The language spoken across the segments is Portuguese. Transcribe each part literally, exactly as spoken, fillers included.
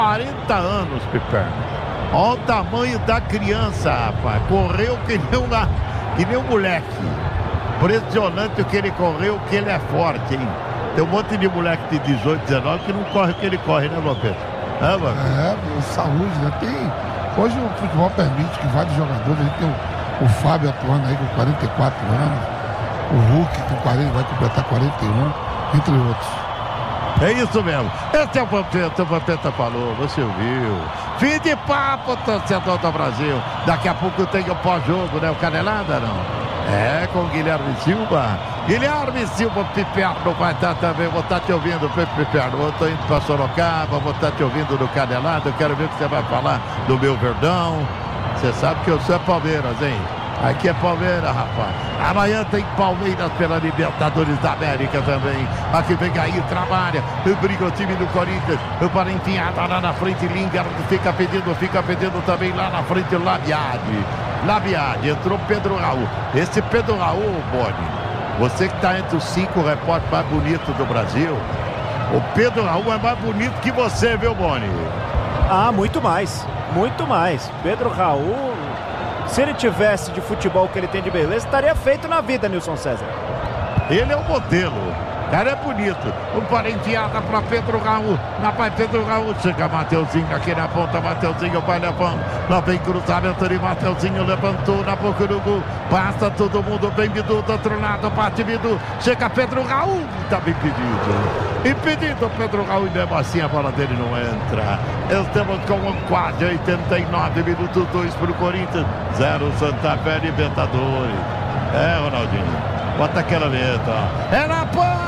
quarenta anos, Piperno. Olha o tamanho da criança, rapaz. Correu que nem, uma, que nem um moleque. Impressionante o que ele correu, que ele é forte, hein? Tem um monte de moleque de dezoito, dezenove que não corre o que ele corre, né, Vampeta? É, mano. É, saúde, né? Tem... Hoje o futebol permite que vários jogadores, a gente tem o, o Fábio atuando aí com quarenta e quatro anos, o Hulk com quarenta, vai completar quarenta e um, entre outros. É isso mesmo. Esse é o Vampeta, o Vampeta falou, você ouviu. Fim de papo, torcedor do Brasil. Daqui a pouco tem o pós-jogo, né? O Canelada, não? É, com o Guilherme Silva. Guilherme Silva, Piperno vai estar também. Vou estar te ouvindo, Piperno. Eu estou indo para Sorocaba, vou estar te ouvindo no Canelada. Eu quero ver o que você vai falar do meu Verdão. Você sabe que eu sou Palmeiras, hein? Aqui é Palmeiras, rapaz. Amanhã tem Palmeiras pela Libertadores da América também. Aqui vem aí, trabalha. Briga o time do Corinthians. Para enfiada lá na frente. Lingard fica pedindo, fica pedindo também lá na frente. Labiade. Labiade. Entrou Pedro Raul. Esse Pedro Raul, Boni, você que está entre os cinco repórteres mais bonitos do Brasil, o Pedro Raul é mais bonito que você, viu, Boni? Ah, muito mais. Muito mais. Pedro Raul... Se ele tivesse de futebol que ele tem de beleza, estaria feito na vida, Nilson César. Ele é o modelo. O cara é bonito. Um para enfiada para Pedro Raul. Na pai Pedro Raul. Chega Mateuzinho aqui na ponta. Mateuzinho vai levando. Lá vem cruzamento de Mateuzinho. Levantou na boca do gol. Passa todo mundo. Vem Bidu do outro lado. Bate Bidu. Chega Pedro Raul. Estava impedido. Impedido Pedro Raul. E mesmo assim a bola dele não entra. Estamos com quase oitenta e nove minutos. dois para o Corinthians. zero Santa Fé Libertadores. É, Ronaldinho. Bota aquela letra. É na paz!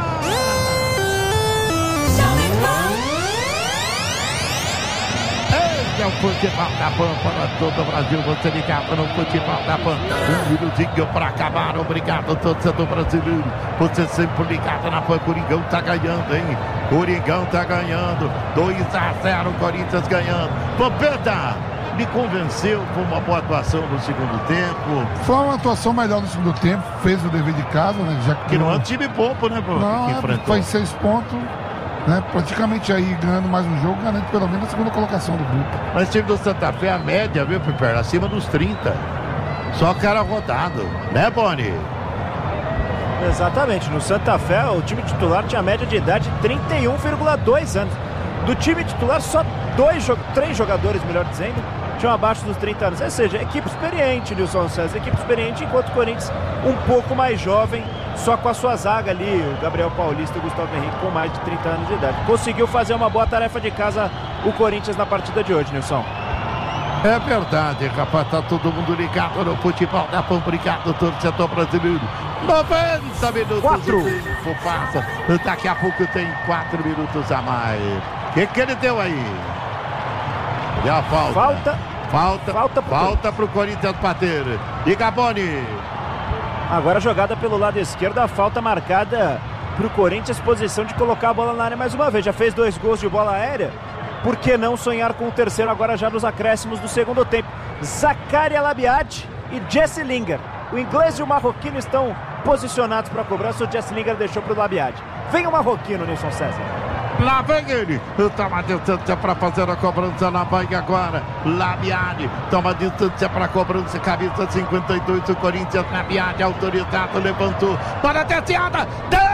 Esse é o futebol da Pan para todo o Brasil. Você ligado no futebol da Pan. Um minutinho para acabar. Obrigado, torcedor brasileiro. Você sempre ligado na Pan. Coringão tá ganhando, hein? Coringão tá ganhando. dois a zero, Corinthians ganhando. Vampeta! Me convenceu, foi uma boa atuação no segundo tempo. Foi uma atuação melhor no segundo tempo, fez o dever de casa, né? Já que, que não é um time pouco, né, Bruno? Não, que é, foi seis pontos, né? Praticamente aí ganhando mais um jogo, ganhando pelo menos a segunda colocação do grupo. Mas o time do Santa Fé, a média, viu, Piper? Acima dos trinta. Só cara rodado, né, Boni? Exatamente, no Santa Fé o time titular tinha média de idade de trinta e um vírgula dois anos. Do time titular, só dois, três jogadores, melhor dizendo, tinham abaixo dos trinta anos. Ou seja, equipe experiente, Nilson César. Equipe experiente, enquanto o Corinthians um pouco mais jovem, só com a sua zaga ali, o Gabriel Paulista e o Gustavo Henrique com mais de trinta anos de idade. Conseguiu fazer uma boa tarefa de casa o Corinthians na partida de hoje, Nilson. É verdade, rapaz, tá todo mundo ligado no futebol da Pan. Obrigado, torcedor brasileiro. noventa minutos. Quatro. O tempo passa. Daqui a pouco tem quatro minutos a mais. O que que ele deu aí? Deu a falta. Falta. Falta. Falta pro, falta pro Corinthians bater. E Gaboni. Agora jogada pelo lado esquerdo, a falta marcada pro Corinthians, posição de colocar a bola na área mais uma vez. Já fez dois gols de bola aérea. Por que não sonhar com o terceiro agora já nos acréscimos do segundo tempo? Zakaria Labiade e Jesse Lingard. O inglês e o marroquino estão posicionados para a cobrança. O Jesse Lingard deixou para o Labiade. Vem o marroquino, Nilson César. Lá vem ele. Toma distância para fazer a cobrança. Lá vai agora. Labiade. Toma distância para a cobrança. Camisa cinquenta e dois. O Corinthians. Labiade autorizado. Levantou. Para a desciada.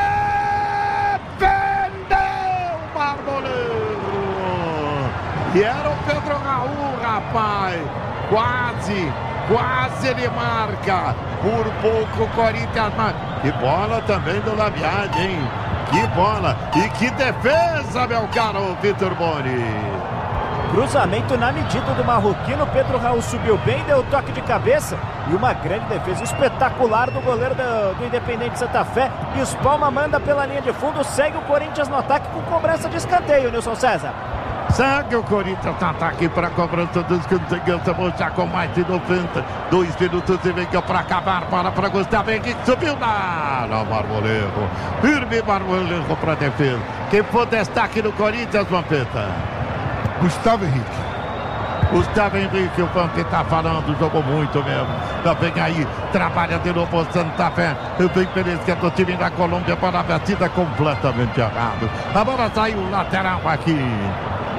Defendeu o Marmoleiro. E era o Pedro Raul, rapaz. Quase. Quase ele marca. Por pouco o Corinthians marca. Que bola também do Labiade, hein? Que bola. E que defesa, meu caro Vitor Boni. Cruzamento na medida do marroquino. Pedro Raul subiu bem, deu toque de cabeça. E uma grande defesa espetacular do goleiro do, do Independente Santa Fé. E os Palma manda pela linha de fundo. Segue o Corinthians no ataque com cobrança de escanteio, Nilson César. Segue o Corinthians no ataque para a cobrança dos escanteio. Estamos já com mais de noventa. Dois minutos e meio para acabar. Para para Gustavo Henrique. Subiu na... Não, Marmoleiro. Firme Marmoleiro para a defesa. Quem for destaque no Corinthians, Vampeta? Gustavo Henrique. Gustavo Henrique, o Vampeta está falando. Jogou muito mesmo. Já vem aí. Trabalha de novo o Santa Fé. Vem pela esquerda do time da Colômbia para a batida completamente errado. A bola saiu lateral aqui.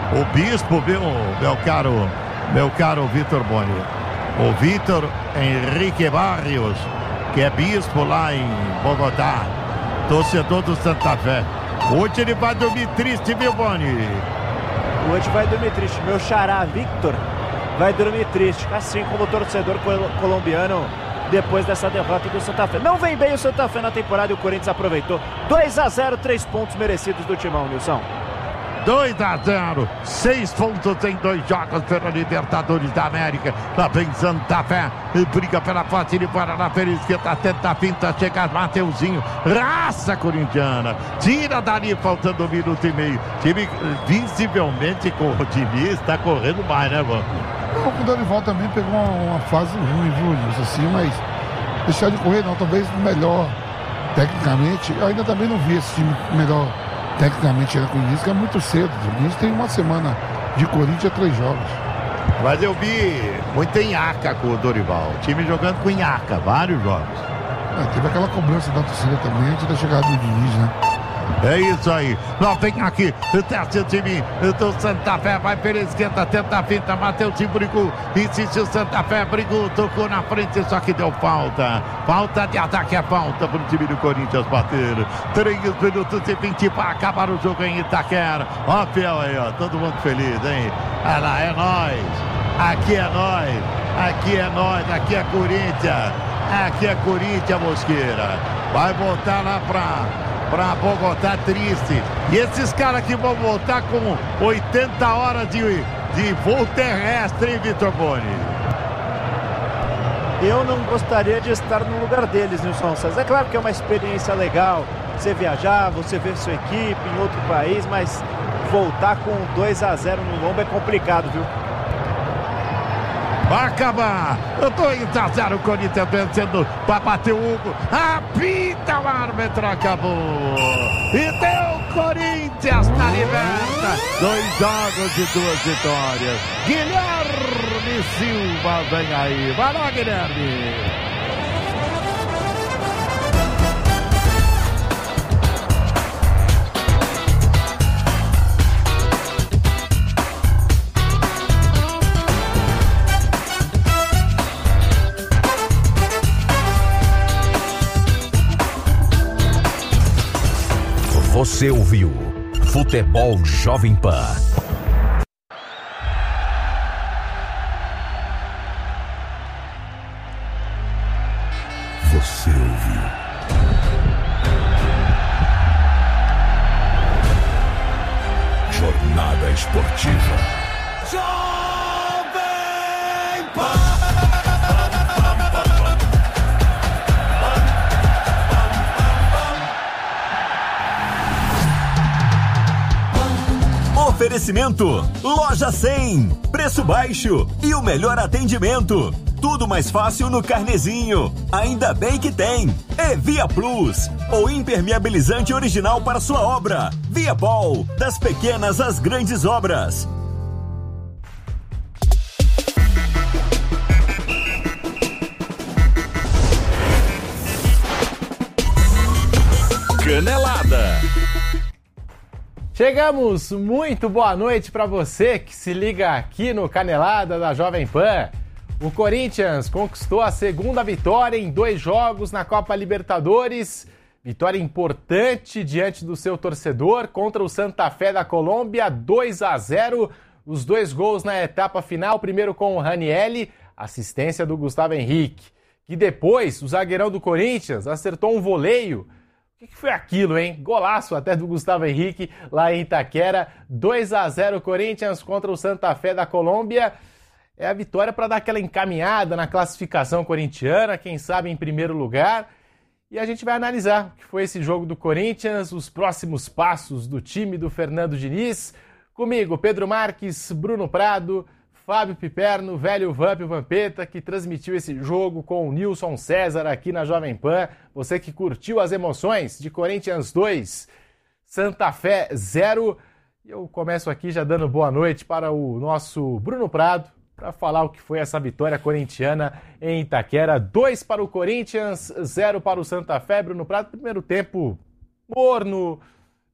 o bispo, viu, meu caro, meu caro Vitor Boni. O Vitor Henrique Barrios, que é bispo lá em Bogotá, torcedor do Santa Fé. Hoje ele vai dormir triste, viu, Boni? Hoje vai dormir triste. Meu xará, Victor, vai dormir triste, assim como o torcedor colombiano, depois dessa derrota do Santa Fé. Não vem bem o Santa Fé na temporada e o Corinthians aproveitou. dois a zero, três pontos merecidos do Timão, Nilson. dois a zero, seis pontos em dois jogos pela Libertadores da América. Lá vem Santa Fé, e briga pela parte de fora na pela esquerda, tenta a finta, chega Mateuzinho, raça corintiana, tira dali faltando um minuto e meio. Time visivelmente com o Diniz está correndo mais, né, mano? O Dorival também pegou uma, uma fase ruim, viu, Nilson, assim, mas deixar de correr não, talvez melhor tecnicamente. Eu ainda também não vi esse time melhor tecnicamente era com o Diniz, que é muito cedo. O Diniz tem uma semana de Corinthians, três jogos. Mas eu vi muito Inhaca com o Dorival. O time jogando com Inhaca, vários jogos. É, teve aquela cobrança da torcida também antes da chegada do Diniz, né? É isso aí. Lá vem aqui, testa o time do Santa Fé, vai pela esquerda, tenta a finta, Mateuzinho brigou, insistiu Santa Fé, brigou, tocou na frente, só que deu falta. Falta de ataque, é falta para o time do Corinthians bater. três minutos e vinte para acabar o jogo em Itaquera. Ó, Fiel aí, ó, todo mundo feliz, hein? Olha lá, é nós. Aqui é nós. Aqui é nós, aqui é Corinthians. Aqui é Corinthians, Mosqueira. Vai voltar lá para Pra Bogotá triste. E esses caras que vão voltar com oitenta horas de, de voo terrestre, hein, Vitor Boni? Eu não gostaria de estar no lugar deles, Nilson Santos. É claro que é uma experiência legal você viajar, você ver sua equipe em outro país, mas voltar com dois a zero no lombo é complicado, viu? Vai acabar. dois a zero, o Corinthians vencendo para bater o Hugo. Apita o árbitro, acabou. E deu Corinthians na liberta. Dois jogos e duas vitórias. Guilherme Silva vem aí. Vai lá, Guilherme. Você ouviu Futebol Jovem Pan. Você ouviu Jornada Esportiva. Jovem Pan. Oferecimento Loja cem, preço baixo e o melhor atendimento. Tudo mais fácil no Carnezinho. Ainda bem que tem. É Via Plus, o impermeabilizante original para sua obra. Via Ball, das pequenas às grandes obras. Canelada. Chegamos, muito boa noite para você que se liga aqui no Canelada da Jovem Pan. O Corinthians conquistou a segunda vitória em dois jogos na Copa Libertadores. Vitória importante diante do seu torcedor contra o Santa Fé da Colômbia, dois a zero. Os dois gols na etapa final, primeiro com o Ranielli, assistência do Gustavo Henrique. Que depois, o zagueirão do Corinthians acertou um voleio. O que foi aquilo, hein? Golaço até do Gustavo Henrique lá em Itaquera. dois a zero Corinthians contra o Santa Fé da Colômbia. É a vitória para dar aquela encaminhada na classificação corintiana, quem sabe em primeiro lugar. E a gente vai analisar o que foi esse jogo do Corinthians, os próximos passos do time do Fernando Diniz. Comigo, Pedro Marques, Bruno Prado, Fábio Piperno, velho Vamp Vampeta, que transmitiu esse jogo com o Nilson César aqui na Jovem Pan. Você que curtiu as emoções de Corinthians dois, Santa Fé zero. E eu começo aqui já dando boa noite para o nosso Bruno Prado, para falar o que foi essa vitória corintiana em Itaquera. dois para o Corinthians, zero para o Santa Fé. Bruno Prado, primeiro tempo morno,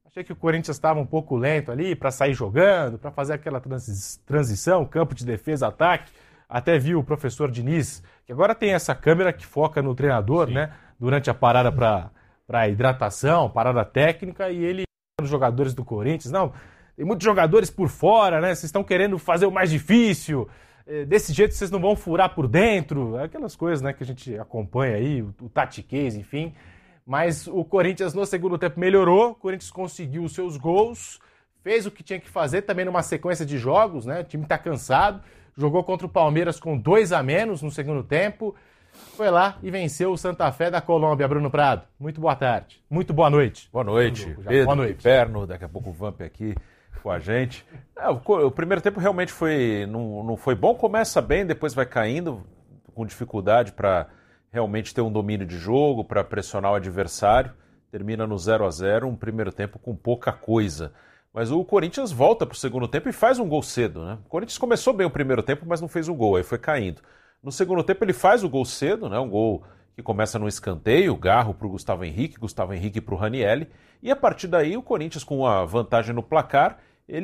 Achei que o Corinthians estava um pouco lento ali para sair jogando, para fazer aquela transi- transição, campo de defesa, ataque. Até vi o professor Diniz, que agora tem essa câmera que foca no treinador, Sim. né? Durante a parada para hidratação, parada técnica, e ele, os jogadores do Corinthians, não, tem muitos jogadores por fora, né? Vocês estão querendo fazer o mais difícil, desse jeito vocês não vão furar por dentro, aquelas coisas, né, que a gente acompanha aí, o, o tatiquês, enfim. Mas o Corinthians no segundo tempo melhorou, o Corinthians conseguiu os seus gols, fez o que tinha que fazer também numa sequência de jogos, né? O time está cansado, jogou contra o Palmeiras com dois a menos no segundo tempo, foi lá e venceu o Santa Fé da Colômbia. Bruno Prado, muito boa tarde, muito boa noite. Boa noite, Pedro, boa noite. Perno, daqui a pouco o Vamp aqui com a gente. É, o, o primeiro tempo realmente foi, não, não foi bom, começa bem, depois vai caindo, com dificuldade para realmente ter um domínio de jogo, para pressionar o adversário, termina no zero a zero, um primeiro tempo com pouca coisa. Mas o Corinthians volta para o segundo tempo e faz um gol cedo, né? O Corinthians começou bem o primeiro tempo, mas não fez o gol, aí foi caindo. No segundo tempo ele faz o gol cedo, né? Um gol que começa no escanteio, Garro para o Gustavo Henrique, Gustavo Henrique para o Ranielli, e a partir daí o Corinthians, com a vantagem no placar,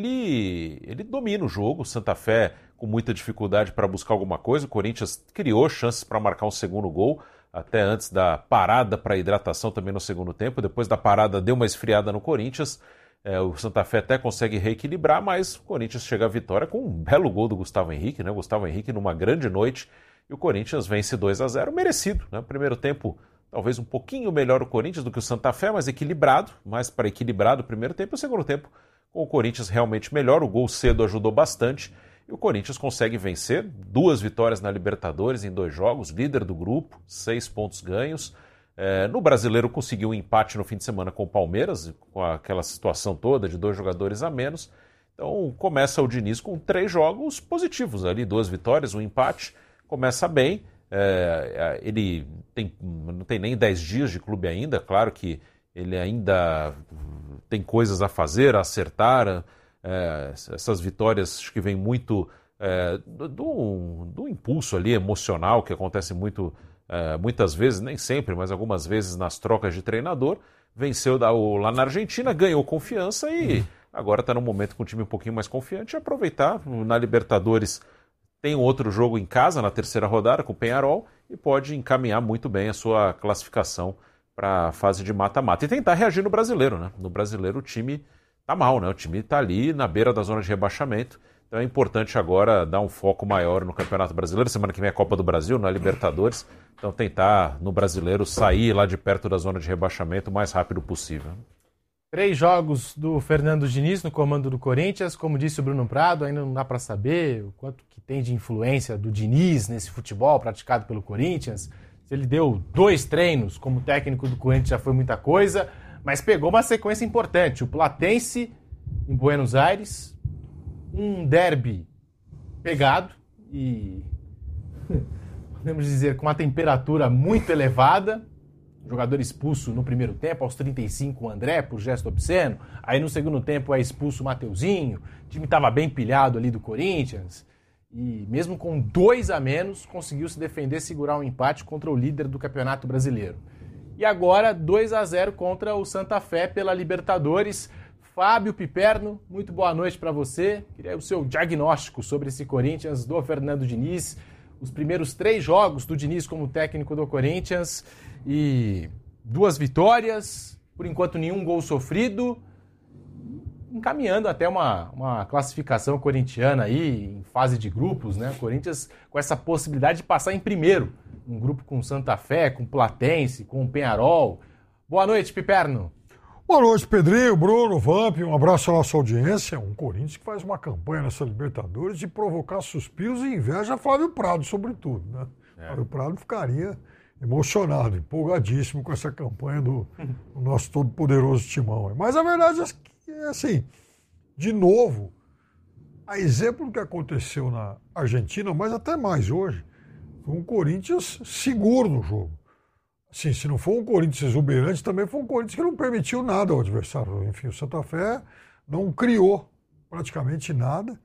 ele, ele domina o jogo. O Santa Fé com muita dificuldade para buscar alguma coisa, o Corinthians criou chances para marcar um segundo gol, até antes da parada para hidratação também no segundo tempo, depois da parada deu uma esfriada no Corinthians, é, o Santa Fé até consegue reequilibrar, mas o Corinthians chega à vitória com um belo gol do Gustavo Henrique, né? Gustavo Henrique numa grande noite, e o Corinthians vence dois a zero, merecido, né? Primeiro tempo talvez um pouquinho melhor o Corinthians do que o Santa Fé, mas equilibrado, mais para equilibrado o primeiro tempo, e o segundo tempo com o Corinthians realmente melhor, o gol cedo ajudou bastante, e o Corinthians consegue vencer, duas vitórias na Libertadores em dois jogos, líder do grupo, seis pontos ganhos. É, no Brasileiro conseguiu um empate no fim de semana com o Palmeiras, com aquela situação toda de dois jogadores a menos. Então começa o Diniz com três jogos positivos ali, duas vitórias, um empate, começa bem. É, ele tem, não tem nem dez dias de clube ainda, claro que ele ainda tem coisas a fazer, a acertar. É, essas vitórias acho que vem muito é, do, do, do impulso ali emocional que acontece muito, é, muitas vezes, nem sempre, mas algumas vezes nas trocas de treinador. Venceu da, o, lá na Argentina, ganhou confiança e uhum. agora está num momento com o time um pouquinho mais confiante, aproveitar. Na Libertadores tem um outro jogo em casa na terceira rodada com o Peñarol e pode encaminhar muito bem a sua classificação para a fase de mata-mata e tentar reagir no Brasileiro, né? No Brasileiro o time tá mal, né? O time está ali na beira da zona de rebaixamento. Então é importante agora dar um foco maior no Campeonato Brasileiro. Semana que vem é a Copa do Brasil, na Libertadores. Então tentar, no Brasileiro, sair lá de perto da zona de rebaixamento o mais rápido possível. Três jogos do Fernando Diniz no comando do Corinthians. Como disse o Bruno Prado, ainda não dá para saber o quanto que tem de influência do Diniz nesse futebol praticado pelo Corinthians. Se ele deu dois treinos como técnico do Corinthians já foi muita coisa, mas pegou uma sequência importante. O Platense em Buenos Aires, um derby pegado e, podemos dizer, com uma temperatura muito elevada. Jogador expulso no primeiro tempo, aos trinta e cinco, o André, por gesto obsceno. Aí no segundo tempo é expulso o Mateuzinho. O time estava bem pilhado ali do Corinthians. E mesmo com dois a menos, conseguiu se defender, segurar um empate contra o líder do Campeonato Brasileiro. E agora, dois a zero contra o Santa Fé pela Libertadores. Fábio Piperno, muito boa noite para você. Queria o seu diagnóstico sobre esse Corinthians do Fernando Diniz. Os primeiros três jogos do Diniz como técnico do Corinthians. E duas vitórias, por enquanto nenhum gol sofrido. Encaminhando até uma, uma classificação corintiana aí em fase de grupos, né? O Corinthians com essa possibilidade de passar em primeiro. Um grupo com Santa Fé, com Platense, com Peñarol. Boa noite, Piperno. Boa noite, Pedrinho, Bruno, Vamp. Um abraço à nossa audiência. Um Corinthians que faz uma campanha nessa Libertadores de provocar suspiros e inveja a Flávio Prado, sobretudo, né? É. Flávio Prado ficaria emocionado, empolgadíssimo com essa campanha do, do nosso todo-poderoso Timão. Mas a verdade é assim, de novo, a exemplo do que aconteceu na Argentina, mas até mais hoje, foi um Corinthians seguro no jogo. Assim, se não for um Corinthians exuberante, também foi um Corinthians que não permitiu nada ao adversário. Enfim, o Santa Fé não criou praticamente nada.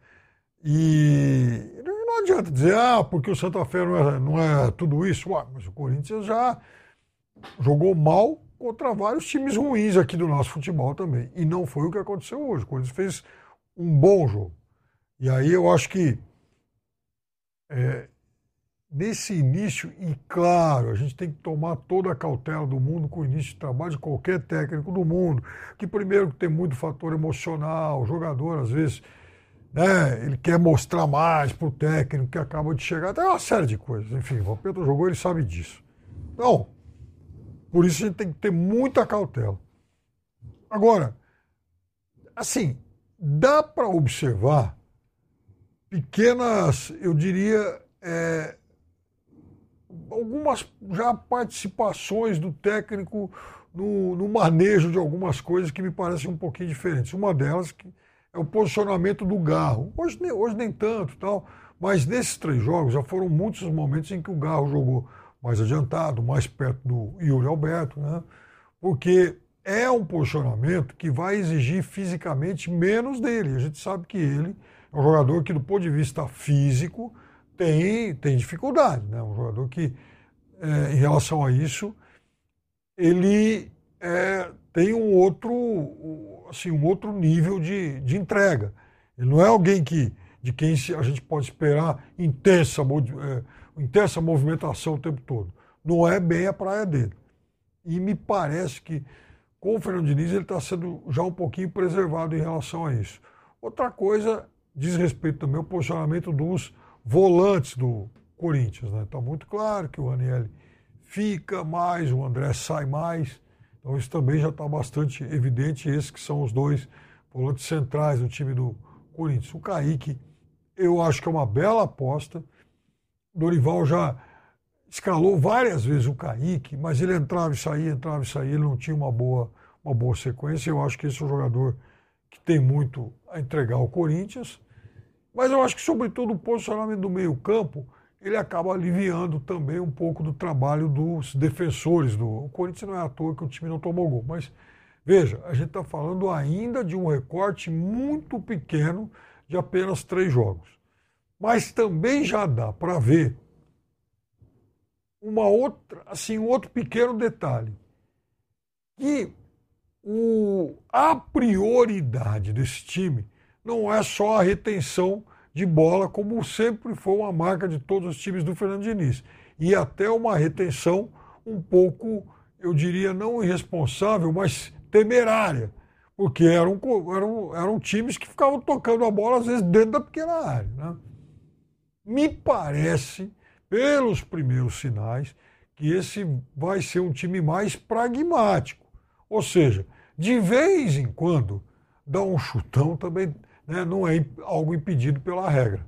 E não adianta dizer, ah, porque o Santa Fé não é, não é tudo isso. Ué, mas o Corinthians já jogou mal contra vários times ruins aqui do nosso futebol também. E não foi o que aconteceu hoje. O Corinthians fez um bom jogo. E aí eu acho que é, nesse início, e claro, a gente tem que tomar toda a cautela do mundo com o início de trabalho de qualquer técnico do mundo, que primeiro tem muito fator emocional, o jogador às vezes, né, ele quer mostrar mais pro técnico que acaba de chegar, tem uma série de coisas. Enfim, o Vampeta jogou, ele sabe disso. Então, por isso a gente tem que ter muita cautela. Agora, assim, dá para observar pequenas, eu diria, é, algumas já participações do técnico no, no manejo de algumas coisas que me parecem um pouquinho diferentes. Uma delas que é o posicionamento do Garro. Hoje, hoje nem tanto, tal, mas nesses três jogos já foram muitos os momentos em que o Garro jogou mais adiantado, mais perto do Yuri Alberto, né? Porque é um posicionamento que vai exigir fisicamente menos dele. A gente sabe que ele é um jogador que, do ponto de vista físico, tem, tem dificuldade, né? Um jogador que, é, em relação a isso, ele é, tem um outro, assim, um outro nível de, de entrega. Ele não é alguém que, de quem a gente pode esperar intensa, é, intensa movimentação o tempo todo. Não é bem a praia dele. E me parece que, com o Fernando Diniz, ele está sendo já um pouquinho preservado em relação a isso. Outra coisa diz respeito também ao posicionamento dos volantes do Corinthians, né? Está muito claro que o Ranieri fica mais, o André sai mais. Então isso também já está bastante evidente, esses que são os dois volantes centrais do time do Corinthians. O Kaique, eu acho que é uma bela aposta. Dorival já escalou várias vezes o Kaique, mas ele entrava e saía, entrava e saía, ele não tinha uma boa, uma boa sequência. Eu acho que esse é um jogador que tem muito a entregar ao Corinthians, mas eu acho que, sobretudo, o posicionamento do meio-campo, ele acaba aliviando também um pouco do trabalho dos defensores. Do... O Corinthians não é à toa que o time não tomou gol, mas veja, a gente está falando ainda de um recorte muito pequeno de apenas três jogos. Mas também já dá para ver uma outra, assim, um outro pequeno detalhe, que o, a prioridade desse time não é só a retenção de bola, como sempre foi uma marca de todos os times do Fernando Diniz, e até uma retenção um pouco, eu diria, não irresponsável, mas temerária, porque eram, eram, eram times que ficavam tocando a bola, às vezes, dentro da pequena área, né? Me parece, pelos primeiros sinais, que esse vai ser um time mais pragmático. Ou seja, de vez em quando, dar um chutão também, né, não é algo impedido pela regra.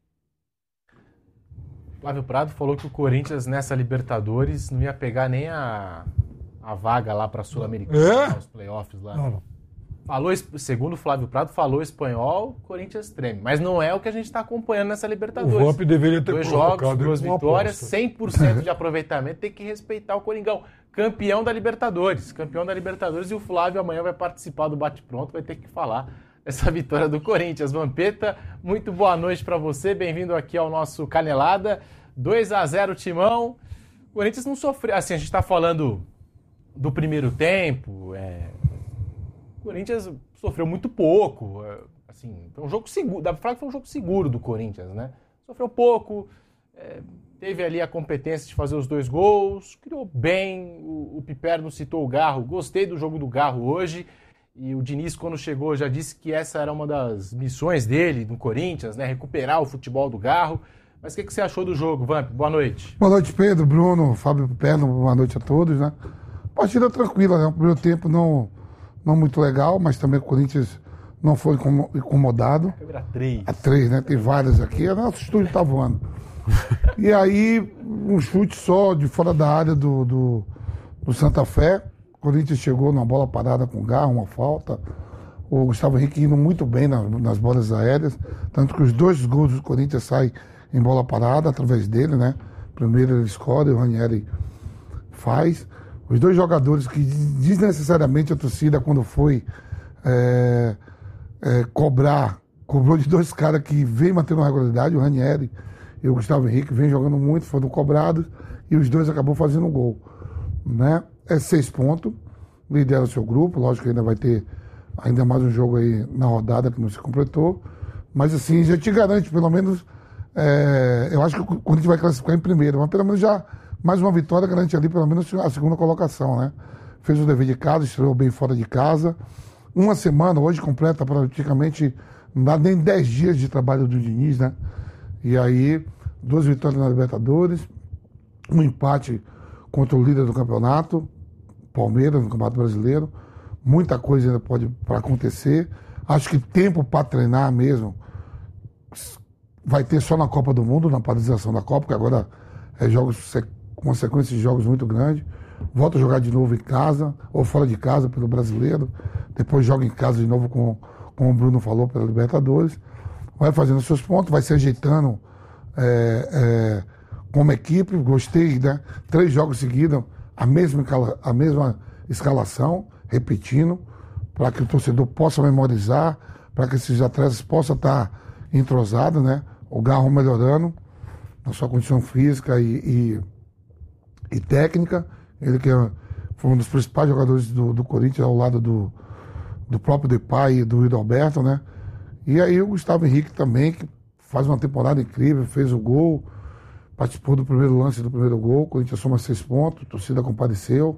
Flávio Prado falou que o Corinthians, nessa Libertadores, não ia pegar nem a, a vaga lá para a Sul-Americana, é? os playoffs lá. Não, não. Falou, segundo o Flávio Prado, falou espanhol, Corinthians treme. Mas não é o que a gente está acompanhando nessa Libertadores. O Vamp deveria ter Dois jogos, provocado duas uma vitórias, aposta. cem por cento de aproveitamento, tem que respeitar o Coringão. Campeão da Libertadores, campeão da Libertadores, e o Flávio amanhã vai participar do Bate-Pronto, vai ter que falar dessa vitória do Corinthians. Vampeta, muito boa noite para você, bem-vindo aqui ao nosso Canelada. dois a zero Timão. O Corinthians não sofreu, assim, a gente está falando do primeiro tempo, é... o Corinthians sofreu muito pouco, assim, foi um jogo seguro, dá pra falar que foi um jogo seguro do Corinthians, né? Sofreu pouco, é, teve ali a competência de fazer os dois gols, criou bem, o, o Piperno citou o Garro, gostei do jogo do Garro hoje, e o Diniz, quando chegou, já disse que essa era uma das missões dele, no Corinthians, né? Recuperar o futebol do Garro. Mas o que, que você achou do jogo, Vamp? Boa noite. Boa noite, Pedro, Bruno, Fábio Piperno, boa noite a todos, né? Partida tranquila, né? O primeiro tempo não... não muito legal, mas também o Corinthians não foi incomodado. Câmera três. A três, né? Tem várias aqui. O nosso estúdio tá voando. E aí, um chute só de fora da área do, do, do Santa Fé. O Corinthians chegou numa bola parada com Garro, uma falta. O Gustavo Henrique indo muito bem nas, nas bolas aéreas. Tanto que os dois gols do Corinthians saem em bola parada através dele, né? Primeiro ele escolhe, o Ranieri faz. Os dois jogadores que desnecessariamente a torcida, quando foi é, é, cobrar, cobrou de dois caras que vem mantendo a regularidade, o Ranieri e o Gustavo Henrique, vem jogando muito, foram cobrados, e os dois acabou fazendo um gol, né? É seis pontos. lidera o seu grupo, lógico que ainda vai ter ainda mais um jogo aí na rodada que não se completou, mas assim, já te garante, pelo menos, é, eu acho que o Corinthians vai classificar em primeiro, mas pelo menos já mais uma vitória garante ali pelo menos a segunda colocação, né? Fez o dever de casa, estreou bem fora de casa, uma semana, hoje completa praticamente, não dá nem dez dias de trabalho do Diniz, né? E aí, duas vitórias na Libertadores, um empate contra o líder do campeonato, Palmeiras, no Campeonato Brasileiro. Muita coisa ainda pode para acontecer. Acho que tempo para treinar mesmo vai ter só na Copa do Mundo, na paralisação da Copa, porque agora é jogos, uma sequência de jogos muito grande. Volta a jogar de novo em casa, ou fora de casa pelo Brasileiro. Depois joga em casa de novo, com, como o Bruno falou, pela Libertadores. Vai fazendo seus pontos, vai se ajeitando é, é, como equipe. Gostei, né? Três jogos seguidos, a mesma, a mesma escalação, repetindo, para que o torcedor possa memorizar, para que esses atletas possam estar entrosados, né? O Garro melhorando na sua condição física e, e, e técnica. Ele que é, foi um dos principais jogadores do, do Corinthians, ao lado do, do próprio Depay e do Alberto, né? E aí o Gustavo Henrique também, que faz uma temporada incrível, fez o gol, participou do primeiro lance do primeiro gol. O Corinthians soma seis pontos, a torcida compareceu.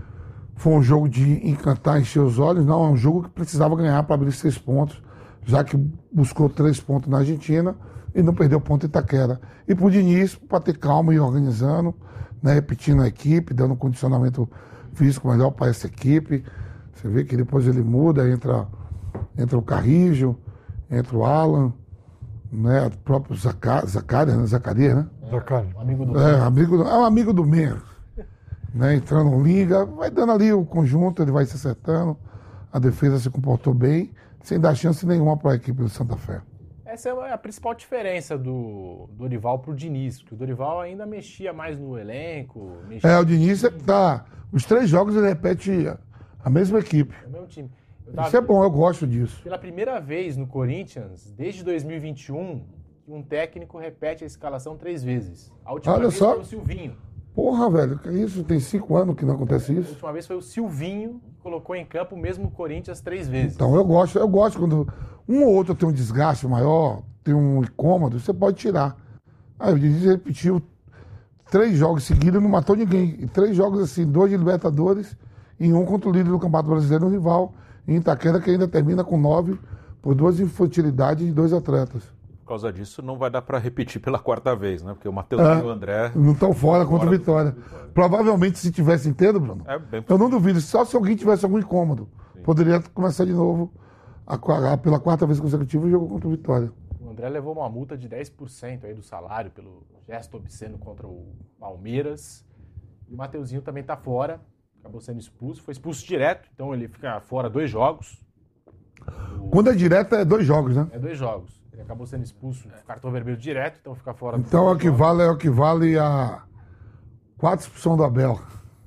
Foi um jogo de encantar, encher os olhos. Não, é um jogo que precisava ganhar para abrir seis pontos, já que buscou três pontos na Argentina e não perdeu ponto em Itaquera. E pro Diniz, para ter calma e ir organizando, né, repetindo a equipe, dando um condicionamento físico melhor para essa equipe. Você vê que depois ele muda, entra, entra o Carrijo, entra o Alan, né, o próprio Zacarias, né, Zacarias, né? Zacarias. Um amigo do É, amigo do, é um amigo do Mendes. Né, entrando no Liga, vai dando ali o conjunto, ele vai se acertando, a defesa se comportou bem, sem dar chance nenhuma para a equipe do Santa Fé. Essa é a principal diferença do Dorival pro Diniz, porque o Dorival ainda mexia mais no elenco. Mexia É, o Diniz tá. Os três jogos ele repete a mesma equipe. no meu time. Eu tava- Isso é bom, eu gosto disso. Pela primeira vez no Corinthians, desde dois mil e vinte e um, que um técnico repete a escalação três vezes. A última Olha vez só. foi o Silvinho. Porra, velho, que isso? Tem cinco anos que não acontece A isso. última vez foi o Silvinho que colocou em campo o mesmo Corinthians três vezes. Então eu gosto, eu gosto quando um ou outro tem um desgaste maior, tem um incômodo, você pode tirar. Aí o Diniz repetiu três jogos seguidos e não matou ninguém. E três jogos assim, dois de Libertadores e um contra o líder do Campeonato Brasileiro, um rival, em Itaquera, que ainda termina com nove por duas infantilidades de dois atletas. Por causa disso, não vai dar para repetir pela quarta vez, né? Porque o Matheus É. e o André... Não estão fora contra o Fora. Vitória. Provavelmente, se tivesse inteiro, Bruno, É bem eu não duvido, só se alguém tivesse algum incômodo, poderia começar de novo a, a, pela quarta vez consecutiva o jogo contra o Vitória. O André levou uma multa de dez por cento aí do salário pelo gesto obsceno contra o Palmeiras. E o Mateuzinho também está fora, acabou sendo expulso, foi expulso direto, então ele fica fora dois jogos. O- Quando é direta, é dois jogos, né? É dois jogos. Ele acabou sendo expulso, cartão vermelho direto, então fica fora. Então é o dois que jogos. vale, é o que vale a quatro expulsão do Abel.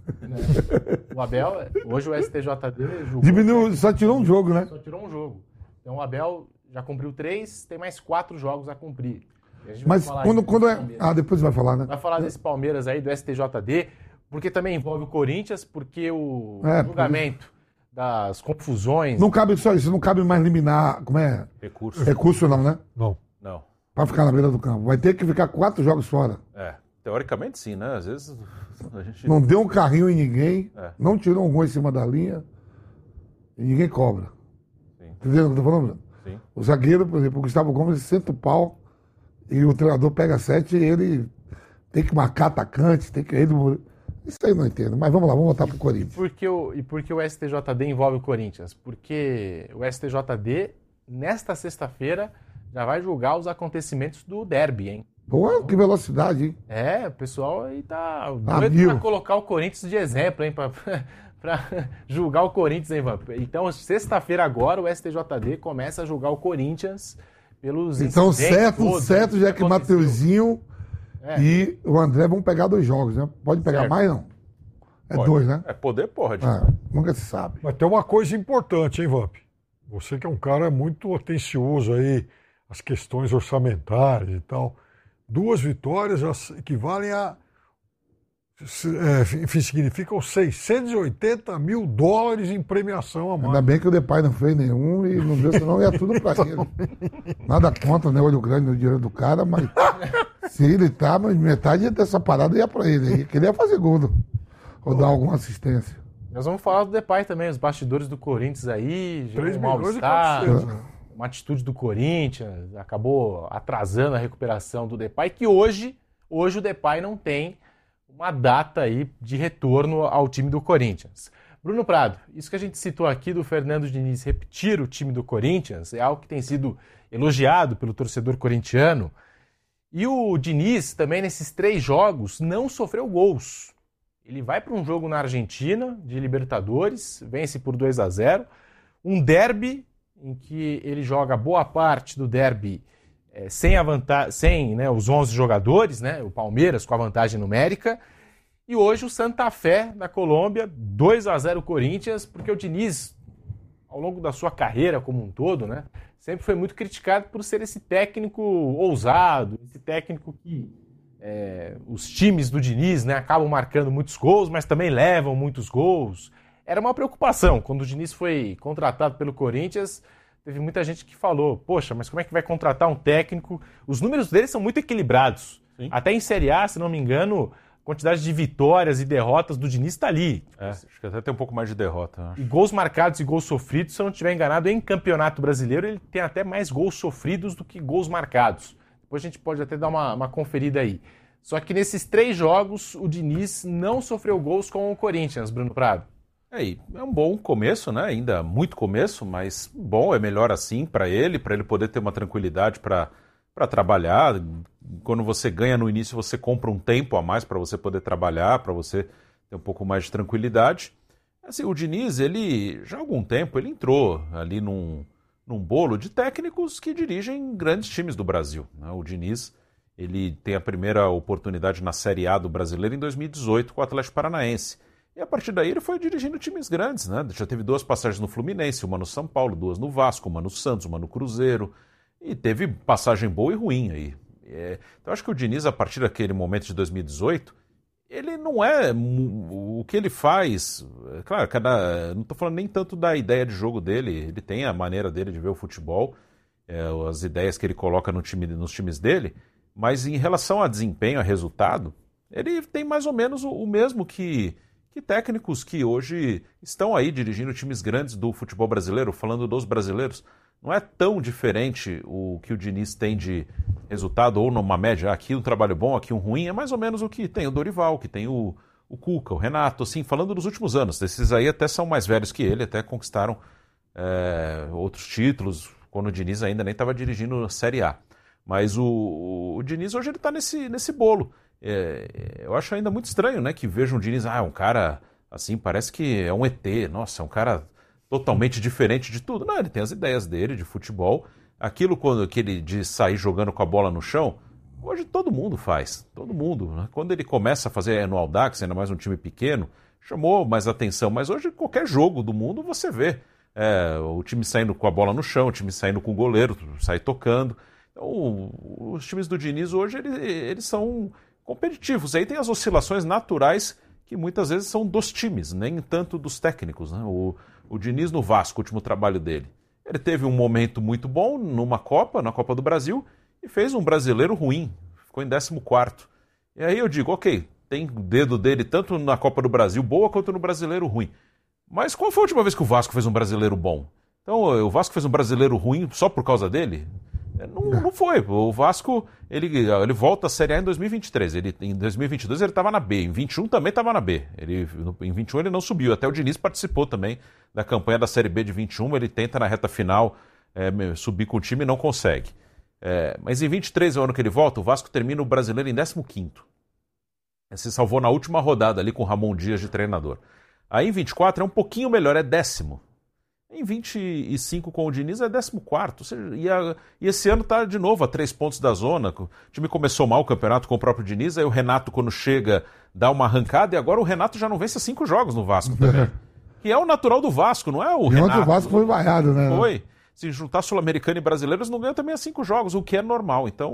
O Abel, hoje o S T J D julgou, Diminuiu, só tirou um jogo, né? só tirou um jogo. Então o Abel já cumpriu três, tem mais quatro jogos a cumprir. E a gente vai Mas falar quando, aí quando desse é. Palmeiras. Ah, depois vai falar, né? Vai falar desse Palmeiras aí, do S T J D, porque também envolve o Corinthians, porque o É, julgamento das confusões... Não cabe só isso, não cabe mais liminar. Como é? Recurso. Recurso, não, né? Não. Não. Pra ficar na beira do campo. Vai ter que ficar quatro jogos fora. É. Teoricamente, sim, né? Às vezes a gente... Não deu um carrinho em ninguém, É. não tirou um gol em cima da linha e ninguém cobra. Sim. Entendeu o que eu tô falando, Bruno? Sim. O zagueiro, por exemplo, o Gustavo Gomes senta o pau e o treinador pega sete e ele tem que marcar atacante, tem que. Ele... Isso aí eu não entendo. Mas vamos lá, vamos voltar pro Corinthians. Por que o, e por que o S T J D envolve o Corinthians? Porque o S T J D, nesta sexta-feira, já vai julgar os acontecimentos do derby, hein? Pô, que velocidade, hein? É, o pessoal aí tá Ah, doido mil. pra colocar o Corinthians de exemplo, hein? Pra, pra julgar o Corinthians, hein, Vamp? Então, sexta-feira agora, o S T J D começa a julgar o Corinthians pelos Então, incidentes certo, todos, certo, já que aconteceu. Mateuzinho É. e o André vão pegar dois jogos, né? Pode pegar Certo. mais, não? É Pode. dois, né? É poder, pode. Ah, nunca se sabe. Mas tem uma coisa importante, hein, Vamp? Você que é um cara muito atencioso aí, as questões orçamentárias e tal. Duas vitórias já equivalem a É, significam seiscentos e oitenta mil dólares em premiação a mais. Ainda bem que o Depay não fez nenhum e não deu, senão ia tudo pra ele. Nada contra, né? Olho grande no dinheiro do cara, mas se ele tá, mas metade dessa parada ia pra ele. Ele queria fazer gol ou dar alguma assistência. Nós vamos falar do Depay também, os bastidores do Corinthians aí, três um milhões e mal-estar, quatrocentos, né? uma atitude do Corinthians, acabou atrasando a recuperação do Depay, que hoje, hoje o Depay não tem uma data aí de retorno ao time do Corinthians. Bruno Prado, isso que a gente citou aqui do Fernando Diniz repetir o time do Corinthians é algo que tem sido elogiado pelo torcedor corintiano. E o Diniz também nesses três jogos não sofreu gols. Ele vai para um jogo na Argentina de Libertadores, vence por dois a zero, um derby em que ele joga boa parte do derby É, sem, a vantagem, sem né, os onze jogadores, né, o Palmeiras com a vantagem numérica, e hoje o Santa Fé da Colômbia, dois a zero Corinthians, porque o Diniz, ao longo da sua carreira como um todo, né, sempre foi muito criticado por ser esse técnico ousado, esse técnico que é, os times do Diniz né, acabam marcando muitos gols, mas também levam muitos gols. Era uma preocupação, quando o Diniz foi contratado pelo Corinthians. Teve muita gente que falou, poxa, mas como é que vai contratar um técnico? Os números dele são muito equilibrados. Sim. Até em Série A, se não me engano, a quantidade de vitórias e derrotas do Diniz está ali. É, acho que até tem um pouco mais de derrota. Acho. E gols marcados e gols sofridos, se eu não estiver enganado, em Campeonato Brasileiro ele tem até mais gols sofridos do que gols marcados. Depois a gente pode até dar uma, uma conferida aí. Só que nesses três jogos, o Diniz não sofreu gols com o Corinthians, Bruno Prado. É, é um bom começo, né? Ainda muito começo, mas bom, é melhor assim para ele, para ele poder ter uma tranquilidade para trabalhar. Quando você ganha no início, você compra um tempo a mais para você poder trabalhar, para você ter um pouco mais de tranquilidade. Assim, o Diniz, ele já há algum tempo, ele entrou ali num, num bolo de técnicos que dirigem grandes times do Brasil, né? O Diniz, ele tem a primeira oportunidade na Série A do Brasileiro em dois mil e dezoito com o Atlético Paranaense. E a partir daí ele foi dirigindo times grandes, né? Já teve duas passagens no Fluminense, uma no São Paulo, duas no Vasco, uma no Santos, uma no Cruzeiro. E teve passagem boa e ruim aí. É... Então acho que o Diniz, a partir daquele momento de dois mil e dezoito, ele não é o que ele faz. Claro, cada... não estou falando nem tanto da ideia de jogo dele, ele tem a maneira dele de ver o futebol, é, as ideias que ele coloca no time, nos times dele, mas em relação a desempenho, a resultado, ele tem mais ou menos o, o mesmo que. que técnicos que hoje estão aí dirigindo times grandes do futebol brasileiro, falando dos brasileiros, não é tão diferente o que o Diniz tem de resultado, ou numa média, aqui um trabalho bom, aqui um ruim, é mais ou menos o que tem o Dorival, que tem o, o Cuca, o Renato, assim, falando dos últimos anos. Esses aí até são mais velhos que ele, até conquistaram é, outros títulos, quando o Diniz ainda nem estava dirigindo a Série A. Mas o, o, o Diniz hoje ele está nesse, nesse bolo. É, eu acho ainda muito estranho, né, que veja um Diniz, ah, um cara assim, parece que é um E T, nossa, é um cara totalmente diferente de tudo. Não, ele tem as ideias dele de futebol, aquilo quando, que ele de sair jogando com a bola no chão, hoje todo mundo faz, todo mundo, né? Quando ele começa a fazer no Audax, ainda mais um time pequeno, chamou mais atenção, mas hoje qualquer jogo do mundo você vê é, o time saindo com a bola no chão, o time saindo com o goleiro, sai tocando. Então, os times do Diniz hoje, eles, eles são competitivos. Aí tem as oscilações naturais que muitas vezes são dos times, nem tanto dos técnicos, né? O, o Diniz no Vasco, o último trabalho dele, ele teve um momento muito bom numa Copa, na Copa do Brasil, e fez um brasileiro ruim, ficou em décimo quarto. E aí eu digo, ok, tem o dedo dele tanto na Copa do Brasil boa quanto no brasileiro ruim. Mas qual foi a última vez que o Vasco fez um brasileiro bom? Então o Vasco fez um brasileiro ruim só por causa dele? Não, não foi. O Vasco, ele, ele volta à Série A em dois mil e vinte e três. Ele, em dois mil e vinte e dois ele estava na B. Em vinte e um também estava na B. Ele, em vinte e um ele não subiu. Até o Diniz participou também da campanha da Série B de vinte e um. Ele tenta na reta final é, subir com o time e não consegue. É, mas em vinte e três é o ano que ele volta. O Vasco termina o brasileiro em décimo quinto. Se salvou na última rodada ali com o Ramon Dias de treinador. Aí em vinte e quatro é um pouquinho melhor, é décimo. Em vinte e cinco com o Diniz é décimo quarto. Ou seja, e, a, e esse ano está de novo a três pontos da zona. O time começou mal o campeonato com o próprio Diniz, aí o Renato, quando chega, dá uma arrancada, e agora o Renato já não vence cinco jogos no Vasco também. Que é o natural do Vasco, não é o e Renato. Ontem o Vasco foi vaiado, né? Foi. Se juntar Sul-Americano e brasileiros, não ganha também a cinco jogos, o que é normal. Então,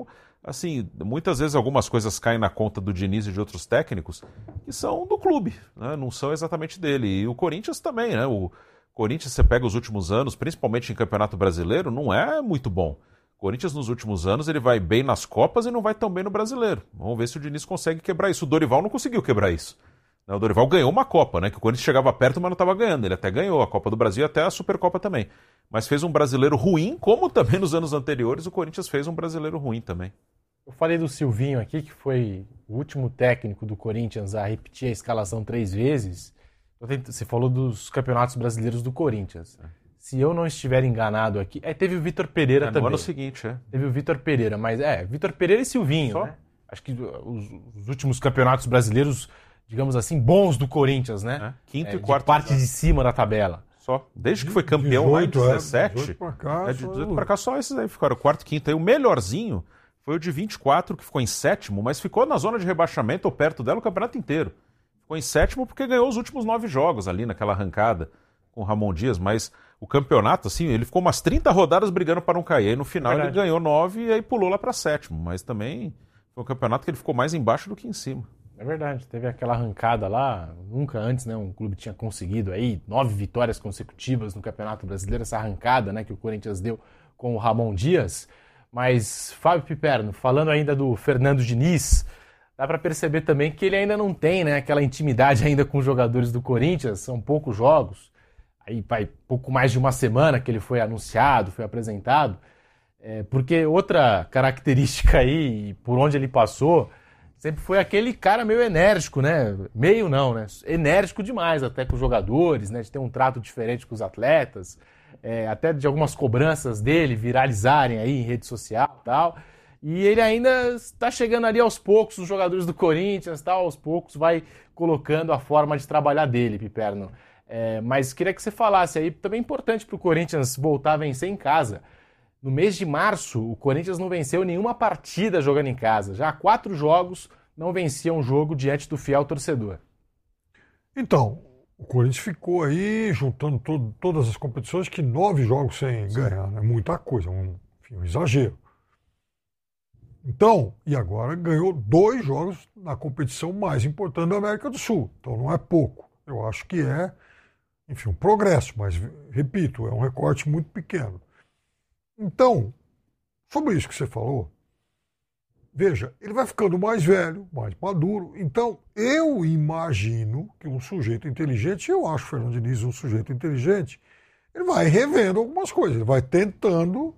assim, muitas vezes algumas coisas caem na conta do Diniz e de outros técnicos que são do clube, né? Não são exatamente dele. E o Corinthians também, né? O Corinthians, você pega os últimos anos, principalmente em Campeonato Brasileiro, não é muito bom. O Corinthians, nos últimos anos, ele vai bem nas Copas e não vai tão bem no Brasileiro. Vamos ver se o Diniz consegue quebrar isso. O Dorival não conseguiu quebrar isso. O Dorival ganhou uma Copa, né? Que o Corinthians chegava perto, mas não estava ganhando. Ele até ganhou a Copa do Brasil e até a Supercopa também. Mas fez um brasileiro ruim, como também nos anos anteriores o Corinthians fez um brasileiro ruim também. Eu falei do Silvinho aqui, que foi o último técnico do Corinthians a repetir a escalação três vezes. Você falou dos campeonatos brasileiros do Corinthians. É. Se eu não estiver enganado aqui... É, teve o Vitor Pereira é, também. No ano seguinte, é. Teve o Vitor Pereira, mas é, Vitor Pereira e Silvinho, Só? né? Acho que os, os últimos campeonatos brasileiros, digamos assim, bons do Corinthians, né? É. Quinto é, e quarto. De parte de cima da tabela. Só. Desde que foi campeão lá em dezessete. É, dezoito pra cá, é, de dezoito pra cá só esses aí ficaram. Quarto, quinto. Aí o melhorzinho foi o de vinte e quatro, que ficou em sétimo, mas ficou na zona de rebaixamento ou perto dela o campeonato inteiro. Ficou em sétimo porque ganhou os últimos nove jogos ali naquela arrancada com o Ramon Dias, mas o campeonato, assim, ele ficou umas trinta rodadas brigando para não cair. Aí no final é ele ganhou nove e aí pulou lá para sétimo, mas também foi um campeonato que ele ficou mais embaixo do que em cima. É verdade, teve aquela arrancada lá, nunca antes, né, um clube tinha conseguido aí nove vitórias consecutivas no Campeonato Brasileiro, essa arrancada, né, que o Corinthians deu com o Ramon Dias. Mas, Fábio Piperno, falando ainda do Fernando Diniz, dá para perceber também que ele ainda não tem, né, aquela intimidade ainda com os jogadores do Corinthians, são poucos jogos, aí vai pouco mais de uma semana que ele foi anunciado, foi apresentado, é, porque outra característica aí, por onde ele passou, sempre foi aquele cara meio enérgico, né, meio não, né, enérgico demais até com os jogadores, né, de ter um trato diferente com os atletas, é, até de algumas cobranças dele viralizarem aí em rede social e tal. E ele ainda está chegando ali aos poucos, os jogadores do Corinthians, tal, aos poucos vai colocando a forma de trabalhar dele, Piperno. É, mas queria que você falasse aí, também é importante para o Corinthians voltar a vencer em casa. No mês de março, o Corinthians não venceu nenhuma partida jogando em casa. Já há quatro jogos não vencia um jogo diante do fiel torcedor. Então, o Corinthians ficou aí juntando todo, todas as competições, que nove jogos sem Sim. ganhar, né? Muita coisa, um, enfim, um exagero. Então, e agora ganhou dois jogos na competição mais importante da América do Sul. Então não é pouco. Eu acho que é, enfim, um progresso, mas, repito, é um recorte muito pequeno. Então, sobre isso que você falou, veja, ele vai ficando mais velho, mais maduro. Então, eu imagino que um sujeito inteligente, eu acho o Fernando Diniz um sujeito inteligente, ele vai revendo algumas coisas, ele vai tentando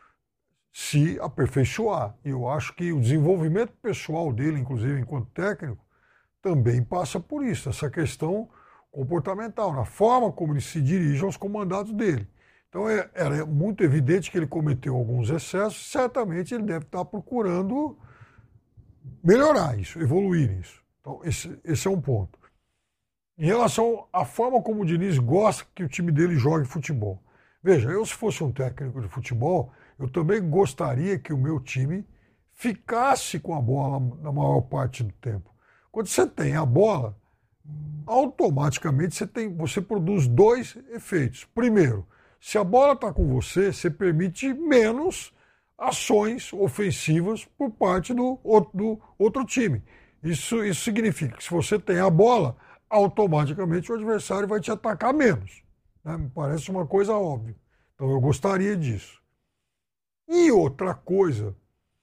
se aperfeiçoar. E eu acho que o desenvolvimento pessoal dele, inclusive enquanto técnico, também passa por isso, essa questão comportamental, na forma como ele se dirige aos comandados dele. Então é, era muito evidente que ele cometeu alguns excessos, certamente ele deve estar procurando melhorar isso, evoluir isso. Então esse, esse é um ponto. Em relação à forma como o Diniz gosta que o time dele jogue futebol. Veja, eu se fosse um técnico de futebol, eu também gostaria que o meu time ficasse com a bola na maior parte do tempo. Quando você tem a bola, automaticamente você, tem, você produz dois efeitos. Primeiro, se a bola está com você, você permite menos ações ofensivas por parte do, do outro time. Isso, isso significa que se você tem a bola, automaticamente o adversário vai te atacar menos. Né? Me parece uma coisa óbvia. Então eu gostaria disso. E outra coisa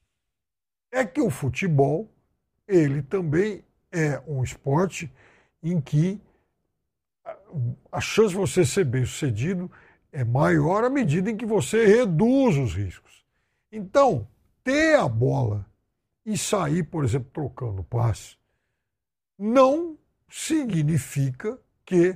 é que o futebol, ele também é um esporte em que a chance de você ser bem-sucedido é maior à medida em que você reduz os riscos. Então, ter a bola e sair, por exemplo, trocando passe, não significa que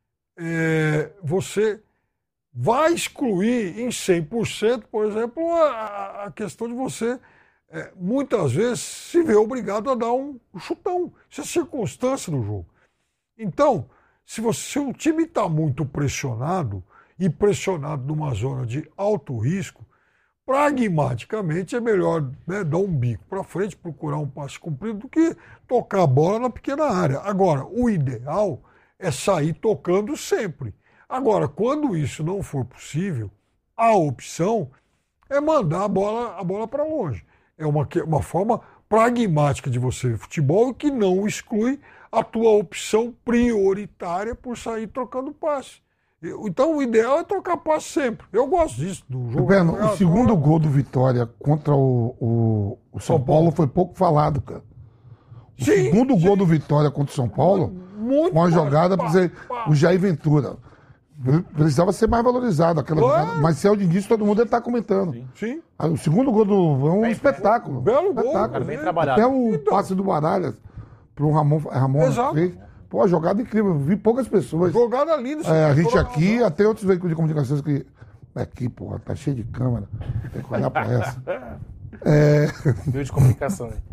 é, você vai excluir em cem por cento, por exemplo, a, a questão de você, é, muitas vezes, se ver obrigado a dar um chutão. Isso é circunstância do jogo. Então, se, você, se o time está muito pressionado, e pressionado numa zona de alto risco, pragmaticamente é melhor, né, dar um bico para frente, procurar um passe comprido, do que tocar a bola na pequena área. Agora, o ideal é sair tocando sempre. Agora, quando isso não for possível, a opção é mandar a bola, a bola para longe. é uma, uma forma pragmática de você ver futebol que não exclui a tua opção prioritária por sair trocando passe. Então o ideal é trocar passe sempre. Eu gosto disso. Do jogo. Beno, o segundo gol do Vitória contra o, o, o São Paulo foi pouco falado, cara. O sim, segundo sim. gol do Vitória contra o São Paulo, muito uma jogada para dizer o Jair Ventura. Precisava ser mais valorizado aquela jogada, mas se é o de início, todo mundo está comentando. Sim. sim. O segundo gol do é um bem, espetáculo. Belo gol. Espetáculo. Bem trabalhado. Até o então, passe do Baralhas para o Ramon, Ramon fez. Pô, jogada incrível. Vi poucas pessoas. Jogada linda. É, a gente aqui, razão. Até outros veículos de comunicações que... Aqui, porra, tá cheio de câmera. Tem que olhar pra essa. É... Meio de comunicação, né?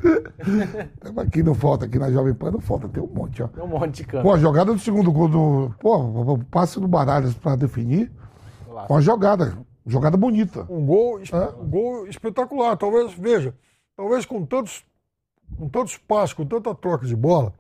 Aqui não falta, aqui na Jovem Pan não falta, tem um monte, ó. Tem um monte de câmera. Pô, a jogada do segundo gol do... Pô, o passe do Baralhas pra definir. Uma jogada. Jogada bonita. Um gol, é. um gol espetacular. Talvez, veja, talvez com tantos, com tantos passos, com tanta troca de bola,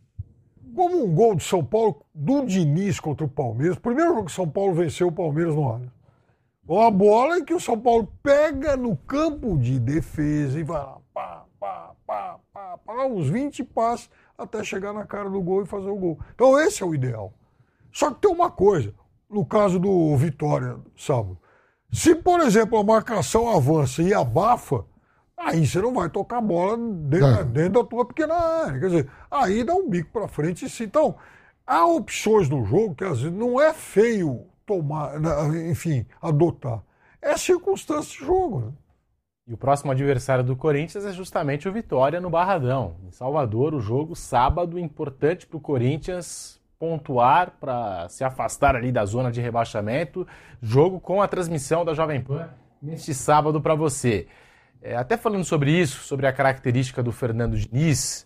como um gol do São Paulo, do Diniz contra o Palmeiras. Primeiro jogo que o São Paulo venceu o Palmeiras no ano. Uma bola em que o São Paulo pega no campo de defesa e vai lá, pá, pá, pá, pá, pá, uns vinte passos até chegar na cara do gol e fazer o gol. Então esse é o ideal. Só que tem uma coisa, no caso do Vitória, sábado. Se, por exemplo, a marcação avança e abafa, aí você não vai tocar a bola dentro, é. dentro da tua pequena área. Quer dizer, aí dá um bico pra frente e sim. Então, há opções no jogo que às vezes não é feio tomar, enfim, adotar. É circunstância de jogo, né? E o próximo adversário do Corinthians é justamente o Vitória no Barradão. Em Salvador, o jogo sábado, importante para o Corinthians pontuar para se afastar ali da zona de rebaixamento. Jogo com a transmissão da Jovem Pan neste sábado para você. É, até falando sobre isso, sobre a característica do Fernando Diniz,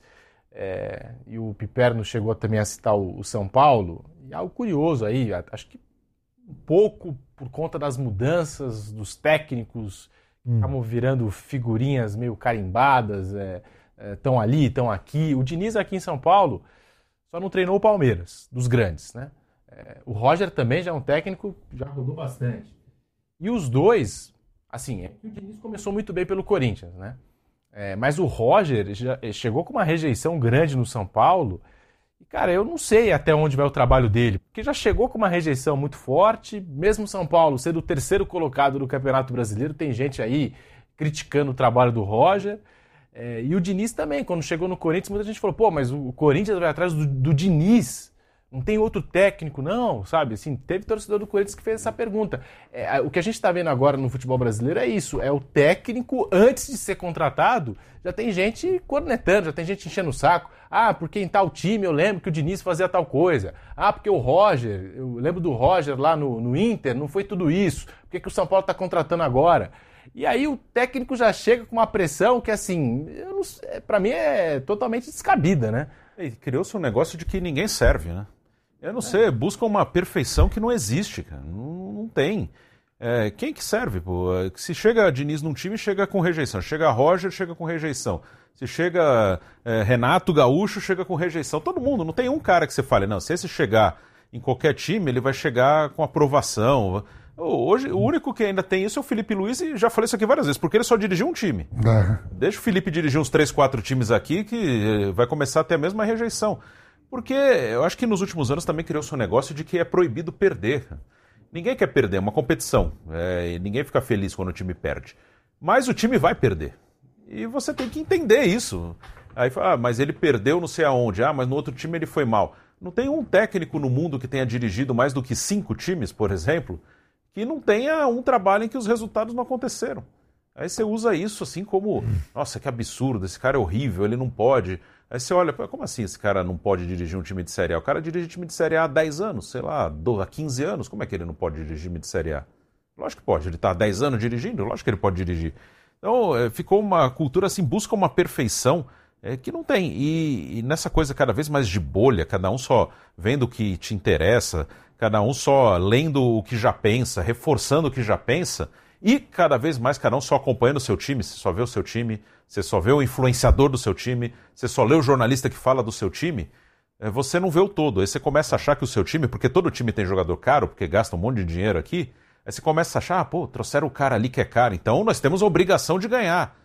é, e o Piperno chegou também a citar o, o São Paulo, e algo curioso aí, acho que um pouco por conta das mudanças dos técnicos, hum. acabam virando figurinhas meio carimbadas, estão é, é, ali, estão aqui. O Diniz aqui em São Paulo só não treinou o Palmeiras, dos grandes, né? É, o Roger também já é um técnico, já rodou bastante. E os dois... Assim, o Diniz começou muito bem pelo Corinthians, né? É, mas o Roger já chegou com uma rejeição grande no São Paulo. E, cara, eu não sei até onde vai o trabalho dele. Porque já chegou com uma rejeição muito forte. Mesmo São Paulo sendo o terceiro colocado do Campeonato Brasileiro, tem gente aí criticando o trabalho do Roger. É, e o Diniz também, quando chegou no Corinthians, muita gente falou, pô, mas o Corinthians vai atrás do, do Diniz. Não tem outro técnico, não, sabe? Assim, teve torcedor do Corinthians que fez essa pergunta. É, o que a gente está vendo agora no futebol brasileiro é isso. É o técnico, antes de ser contratado, já tem gente cornetando, já tem gente enchendo o saco. Ah, porque em tal time eu lembro que o Diniz fazia tal coisa. Ah, porque o Roger, eu lembro do Roger lá no, no Inter, não foi tudo isso. Por que, que o São Paulo está contratando agora? E aí o técnico já chega com uma pressão que, assim, para mim é totalmente descabida, né? E criou-se um negócio de que ninguém serve, né? Eu não sei, busca uma perfeição que não existe, cara. Não, não tem. É, quem que serve, pô? Se chega Diniz num time, chega com rejeição. Chega Roger, chega com rejeição. Se chega é, Renato Gaúcho, chega com rejeição. Todo mundo, não tem um cara que você fale, não, se esse chegar em qualquer time, ele vai chegar com aprovação. Hoje, o único que ainda tem isso é o Felipe Luiz, e já falei isso aqui várias vezes, porque ele só dirigiu um time. É. Deixa o Felipe dirigir uns três, quatro times aqui, que vai começar a ter a mesma rejeição. Porque eu acho que nos últimos anos também criou-se um negócio de que é proibido perder. Ninguém quer perder, é uma competição. É, ninguém fica feliz quando o time perde. Mas o time vai perder. E você tem que entender isso. Aí fala, ah, mas ele perdeu não sei aonde. Ah, mas no outro time ele foi mal. Não tem um técnico no mundo que tenha dirigido mais do que cinco times, por exemplo, que não tenha um trabalho em que os resultados não aconteceram. Aí você usa isso assim como, nossa, que absurdo, esse cara é horrível, ele não pode... Aí você olha, como assim esse cara não pode dirigir um time de Série A? O cara dirige time de Série A há dez anos, sei lá, há quinze anos. Como é que ele não pode dirigir time de Série A? Lógico que pode, ele está há dez anos dirigindo, lógico que ele pode dirigir. Então é, ficou uma cultura assim, busca uma perfeição é, que não tem. E, e nessa coisa cada vez mais de bolha, cada um só vendo o que te interessa, cada um só lendo o que já pensa, reforçando o que já pensa, e cada vez mais cada um só acompanhando o seu time, você só vê o seu time, você só vê o influenciador do seu time, você só lê o jornalista que fala do seu time, você não vê o todo. Aí você começa a achar que o seu time, porque todo time tem jogador caro, porque gasta um monte de dinheiro aqui, aí você começa a achar, ah, pô, trouxeram o cara ali que é caro, então nós temos a obrigação de ganhar.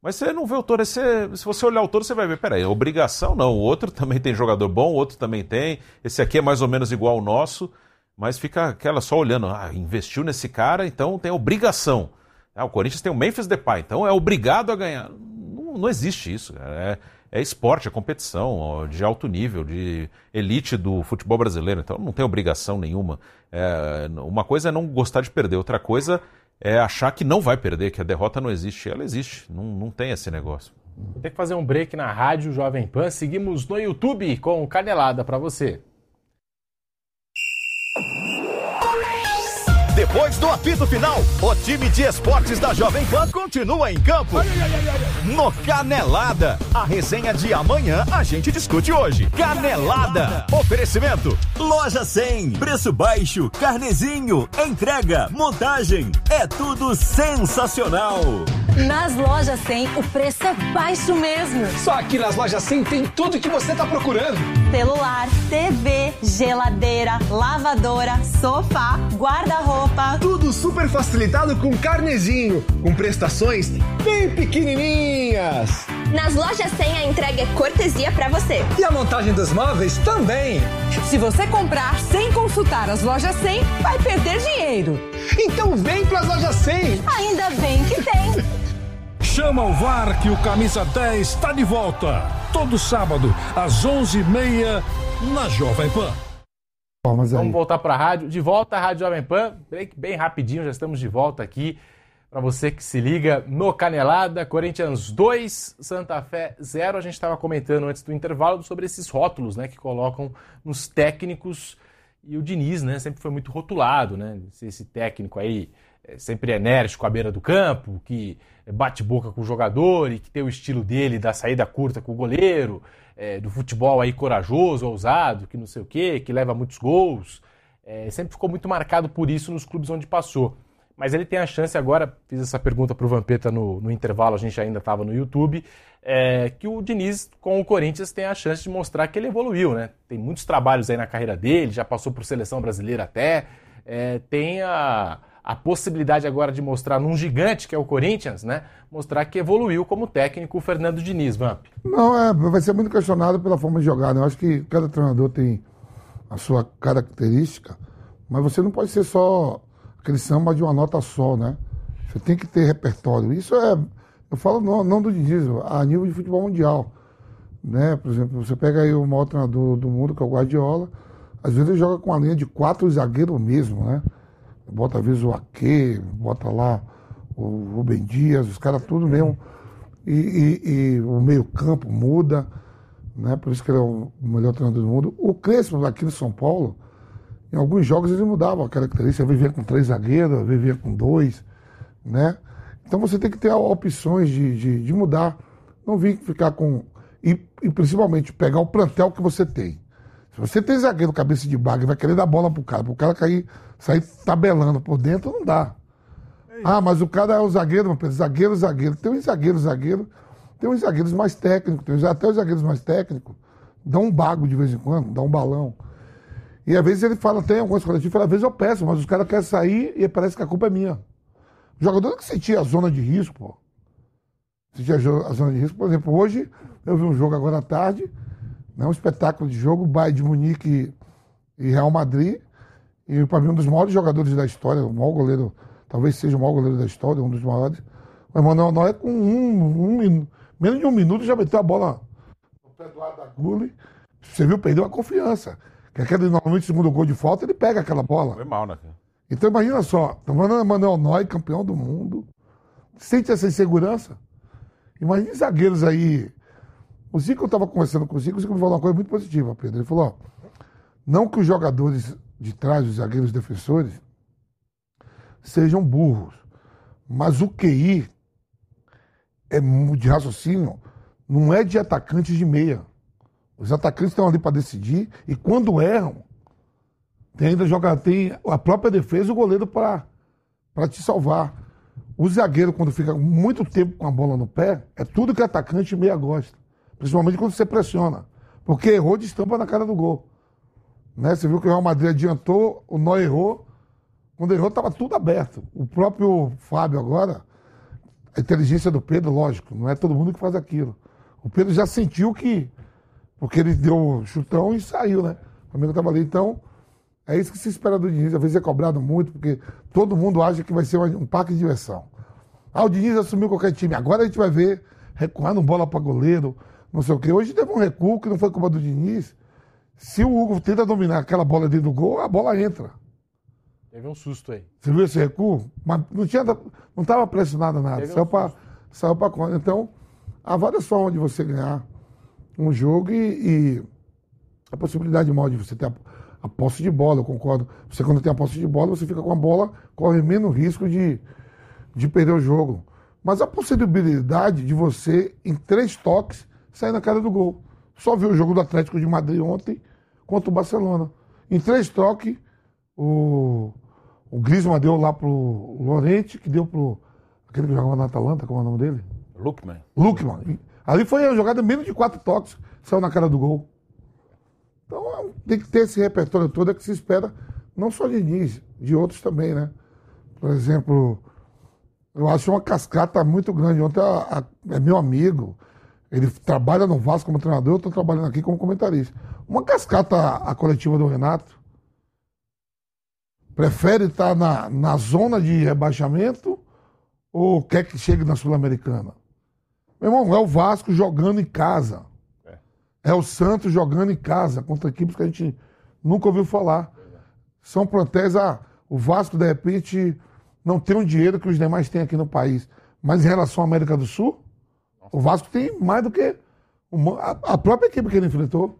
Mas você não vê o Toro, você, se você olhar o Toro, você vai ver, peraí, obrigação não, o outro também tem jogador bom, o outro também tem, esse aqui é mais ou menos igual ao nosso, mas fica aquela só olhando, ah, investiu nesse cara, então tem obrigação. Ah, o Corinthians tem o Memphis Depay, então é obrigado a ganhar. Não, não existe isso, cara. É, é esporte, é competição ó, de alto nível, de elite do futebol brasileiro, então não tem obrigação nenhuma. É, uma coisa é não gostar de perder, outra coisa é achar que não vai perder, que a derrota não existe. Ela existe, não, não tem esse negócio. Tem que fazer um break na Rádio Jovem Pan. Seguimos no YouTube com Canelada para você. Depois do apito final, o time de esportes da Jovem Pan continua em campo. Ai, ai, ai, ai. No Canelada, a resenha de amanhã a gente discute hoje. Canelada, oferecimento Loja cem, preço baixo, carnezinho, entrega, montagem, é tudo sensacional. Nas Lojas cem, o preço é baixo mesmo. Só aqui nas Lojas cem tem tudo que você tá procurando. Celular, T V, geladeira, lavadora, sofá, guarda-roupa. Tudo super facilitado com carnezinho, com prestações bem pequenininhas. Nas Lojas cem a entrega é cortesia pra você. E a montagem dos móveis também. Se você comprar sem consultar as Lojas cem, vai perder dinheiro. Então vem pras Lojas cem. Ainda bem que tem. Chama o V A R que o Camisa dez está de volta. Todo sábado, às onze e meia, na Jovem Pan. Vamos voltar para a rádio. De volta à Rádio Jovem Pan. Break bem rapidinho, já estamos de volta aqui. Para você que se liga no Canelada, Corinthians dois, Santa Fé zero. A gente estava comentando antes do intervalo sobre esses rótulos, né, que colocam nos técnicos. E o Diniz, né, sempre foi muito rotulado, né? Esse técnico aí é sempre enérgico à beira do campo, que bate boca com o jogador e que tem o estilo dele da saída curta com o goleiro, é, do futebol aí corajoso, ousado, que não sei o quê, que leva muitos gols. É, sempre ficou muito marcado por isso nos clubes onde passou. Mas ele tem a chance agora, fiz essa pergunta para o Vampeta no, no intervalo, a gente ainda estava no YouTube, é, que o Diniz com o Corinthians tem a chance de mostrar que ele evoluiu, né? Tem muitos trabalhos aí na carreira dele, já passou por seleção brasileira até, é, tem a, a possibilidade agora de mostrar num gigante que é o Corinthians, né? Mostrar que evoluiu como técnico o Fernando Diniz, Vamp. Não, é, vai ser muito questionado pela forma de jogar, né? Eu acho que cada treinador tem a sua característica, mas você não pode ser só aquele samba de uma nota só, né? Você tem que ter repertório. Isso é, eu falo não, não do Diniz, a nível de futebol mundial, né? Por exemplo, você pega aí o maior treinador do mundo, que é o Guardiola, às vezes ele joga com a linha de quatro zagueiros mesmo, né? Bota às vezes o Ake, bota lá o Rubem Dias, os caras tudo mesmo. E, e, e o meio campo muda, né? Por isso que ele é o melhor treinador do mundo. O Crespo, aqui no São Paulo, em alguns jogos ele mudava a característica, vivia com três zagueiros, vivia com dois, né? Então você tem que ter opções de, de, de mudar, não vir ficar com... E, e principalmente pegar o plantel que você tem. Se você tem zagueiro cabeça de baga e vai querer dar bola pro cara, pro cara cair, sair tabelando por dentro, não dá. Ah, mas o cara é o zagueiro, meu Pedro, zagueiro, zagueiro. Tem uns zagueiros, zagueiro, tem uns zagueiros mais técnicos, tem uns, até os zagueiros mais técnicos dão um bago de vez em quando, dão um balão. E às vezes ele fala, tem algumas coletivas, às vezes eu peço, mas os caras querem sair e parece que a culpa é minha. O jogador que sentia a zona de risco, pô. Sentia a zona de risco, por exemplo, hoje eu vi um jogo agora à tarde, né, um espetáculo de jogo, Bayern de Munique e Real Madrid, e para mim um dos maiores jogadores da história, o maior goleiro, talvez seja o maior goleiro da história, um dos maiores. O Emmanuel Neuer com um, um, menos de um minuto já meteu a bola no pé do lado da Gulli. Você viu, perdeu a confiança. Que aquele, normalmente, segundo gol de falta, ele pega aquela bola. Foi mal, né? Então, imagina só, tá falando Emmanuel Neuer, campeão do mundo, sente essa insegurança. Imagina zagueiros aí. O Zico, eu estava conversando com o Zico, o Zico me falou uma coisa muito positiva, Pedro. Ele falou, ó, não que os jogadores de trás, os zagueiros defensores, sejam burros, mas o Q I é de raciocínio, não é de atacantes de meia. Os atacantes estão ali para decidir e quando erram, tem ainda joga, tem a própria defesa e o goleiro para te salvar. O zagueiro, quando fica muito tempo com a bola no pé, é tudo que atacante e meia gosta. Principalmente quando você pressiona. Porque errou de estampa na cara do gol. Né? Você viu que o Real Madrid adiantou, o Neuer errou. Quando errou, estava tudo aberto. O próprio Fábio agora, a inteligência do Pedro, lógico, não é todo mundo que faz aquilo. O Pedro já sentiu que, porque ele deu chutão e saiu, né? O Flamengo estava ali, então, é isso que se espera do Diniz. Às vezes é cobrado muito, porque todo mundo acha que vai ser um parque de diversão. Ah, o Diniz assumiu qualquer time, agora a gente vai ver recuando bola para goleiro, não sei o quê. Hoje teve um recuo que não foi culpa do Diniz. Se o Hugo tenta dominar aquela bola dentro do gol, a bola entra. Teve um susto aí. Você viu esse recuo? Mas não tinha, não estava pressionado nada. Teve saiu um para saiu para conta. Então, há várias formas de você ganhar um jogo e, e a possibilidade maior de você ter a, a posse de bola, eu concordo. Você, quando tem a posse de bola, você fica com a bola, corre menos risco de, de perder o jogo. Mas a possibilidade de você, em três toques, sair na cara do gol. Só viu o jogo do Atlético de Madrid ontem contra o Barcelona. Em três toques, o, o Griezmann deu lá pro Llorente, que deu pro aquele que jogava na Atalanta, como é o nome dele? Lookman. Lookman. Ali foi a jogada menos de quatro toques, saiu na cara do gol. Então tem que ter esse repertório todo é que se espera, não só de Diniz, de outros também, né? Por exemplo, eu acho uma cascata muito grande. Ontem a, a, é meu amigo, ele trabalha no Vasco como treinador, eu estou trabalhando aqui como comentarista. Uma cascata a, a coletiva do Renato. Prefere estar na, na zona de rebaixamento ou quer que chegue na Sul-Americana? Meu irmão, é o Vasco jogando em casa. É. é o Santos jogando em casa contra equipes que a gente nunca ouviu falar. É. São plantéis, ah, o Vasco, de repente, não tem o dinheiro que os demais têm aqui no país. Mas em relação à América do Sul, o Vasco tem mais do que uma, a, a própria equipe que ele enfrentou.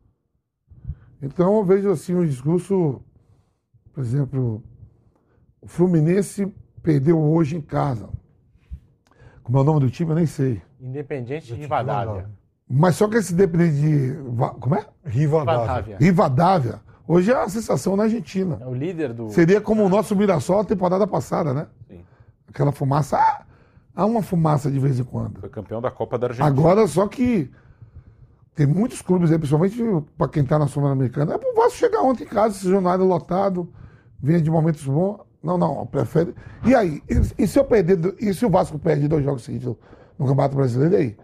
Então eu vejo assim um discurso, por exemplo, o Fluminense perdeu hoje em casa. Como é o nome do time, eu nem sei. Independente de Rivadavia. Mas só que esse Independente de... Como é? Rivadavia. Rivadavia. Hoje é uma sensação na Argentina. É o líder do... Seria como o nosso Mirassol a temporada passada, né? Sim. Aquela fumaça... Ah, há uma fumaça de vez em quando. Foi campeão da Copa da Argentina. Agora, só que tem muitos clubes aí, principalmente para quem está na Sul-Americana. É pro Vasco chegar ontem em casa, esse jornal lotado, vinha de momentos bons. Não, não, prefere. E aí? E, e se eu perder? E se o Vasco perde dois jogos seguidos no Campeonato Brasileiro? E aí?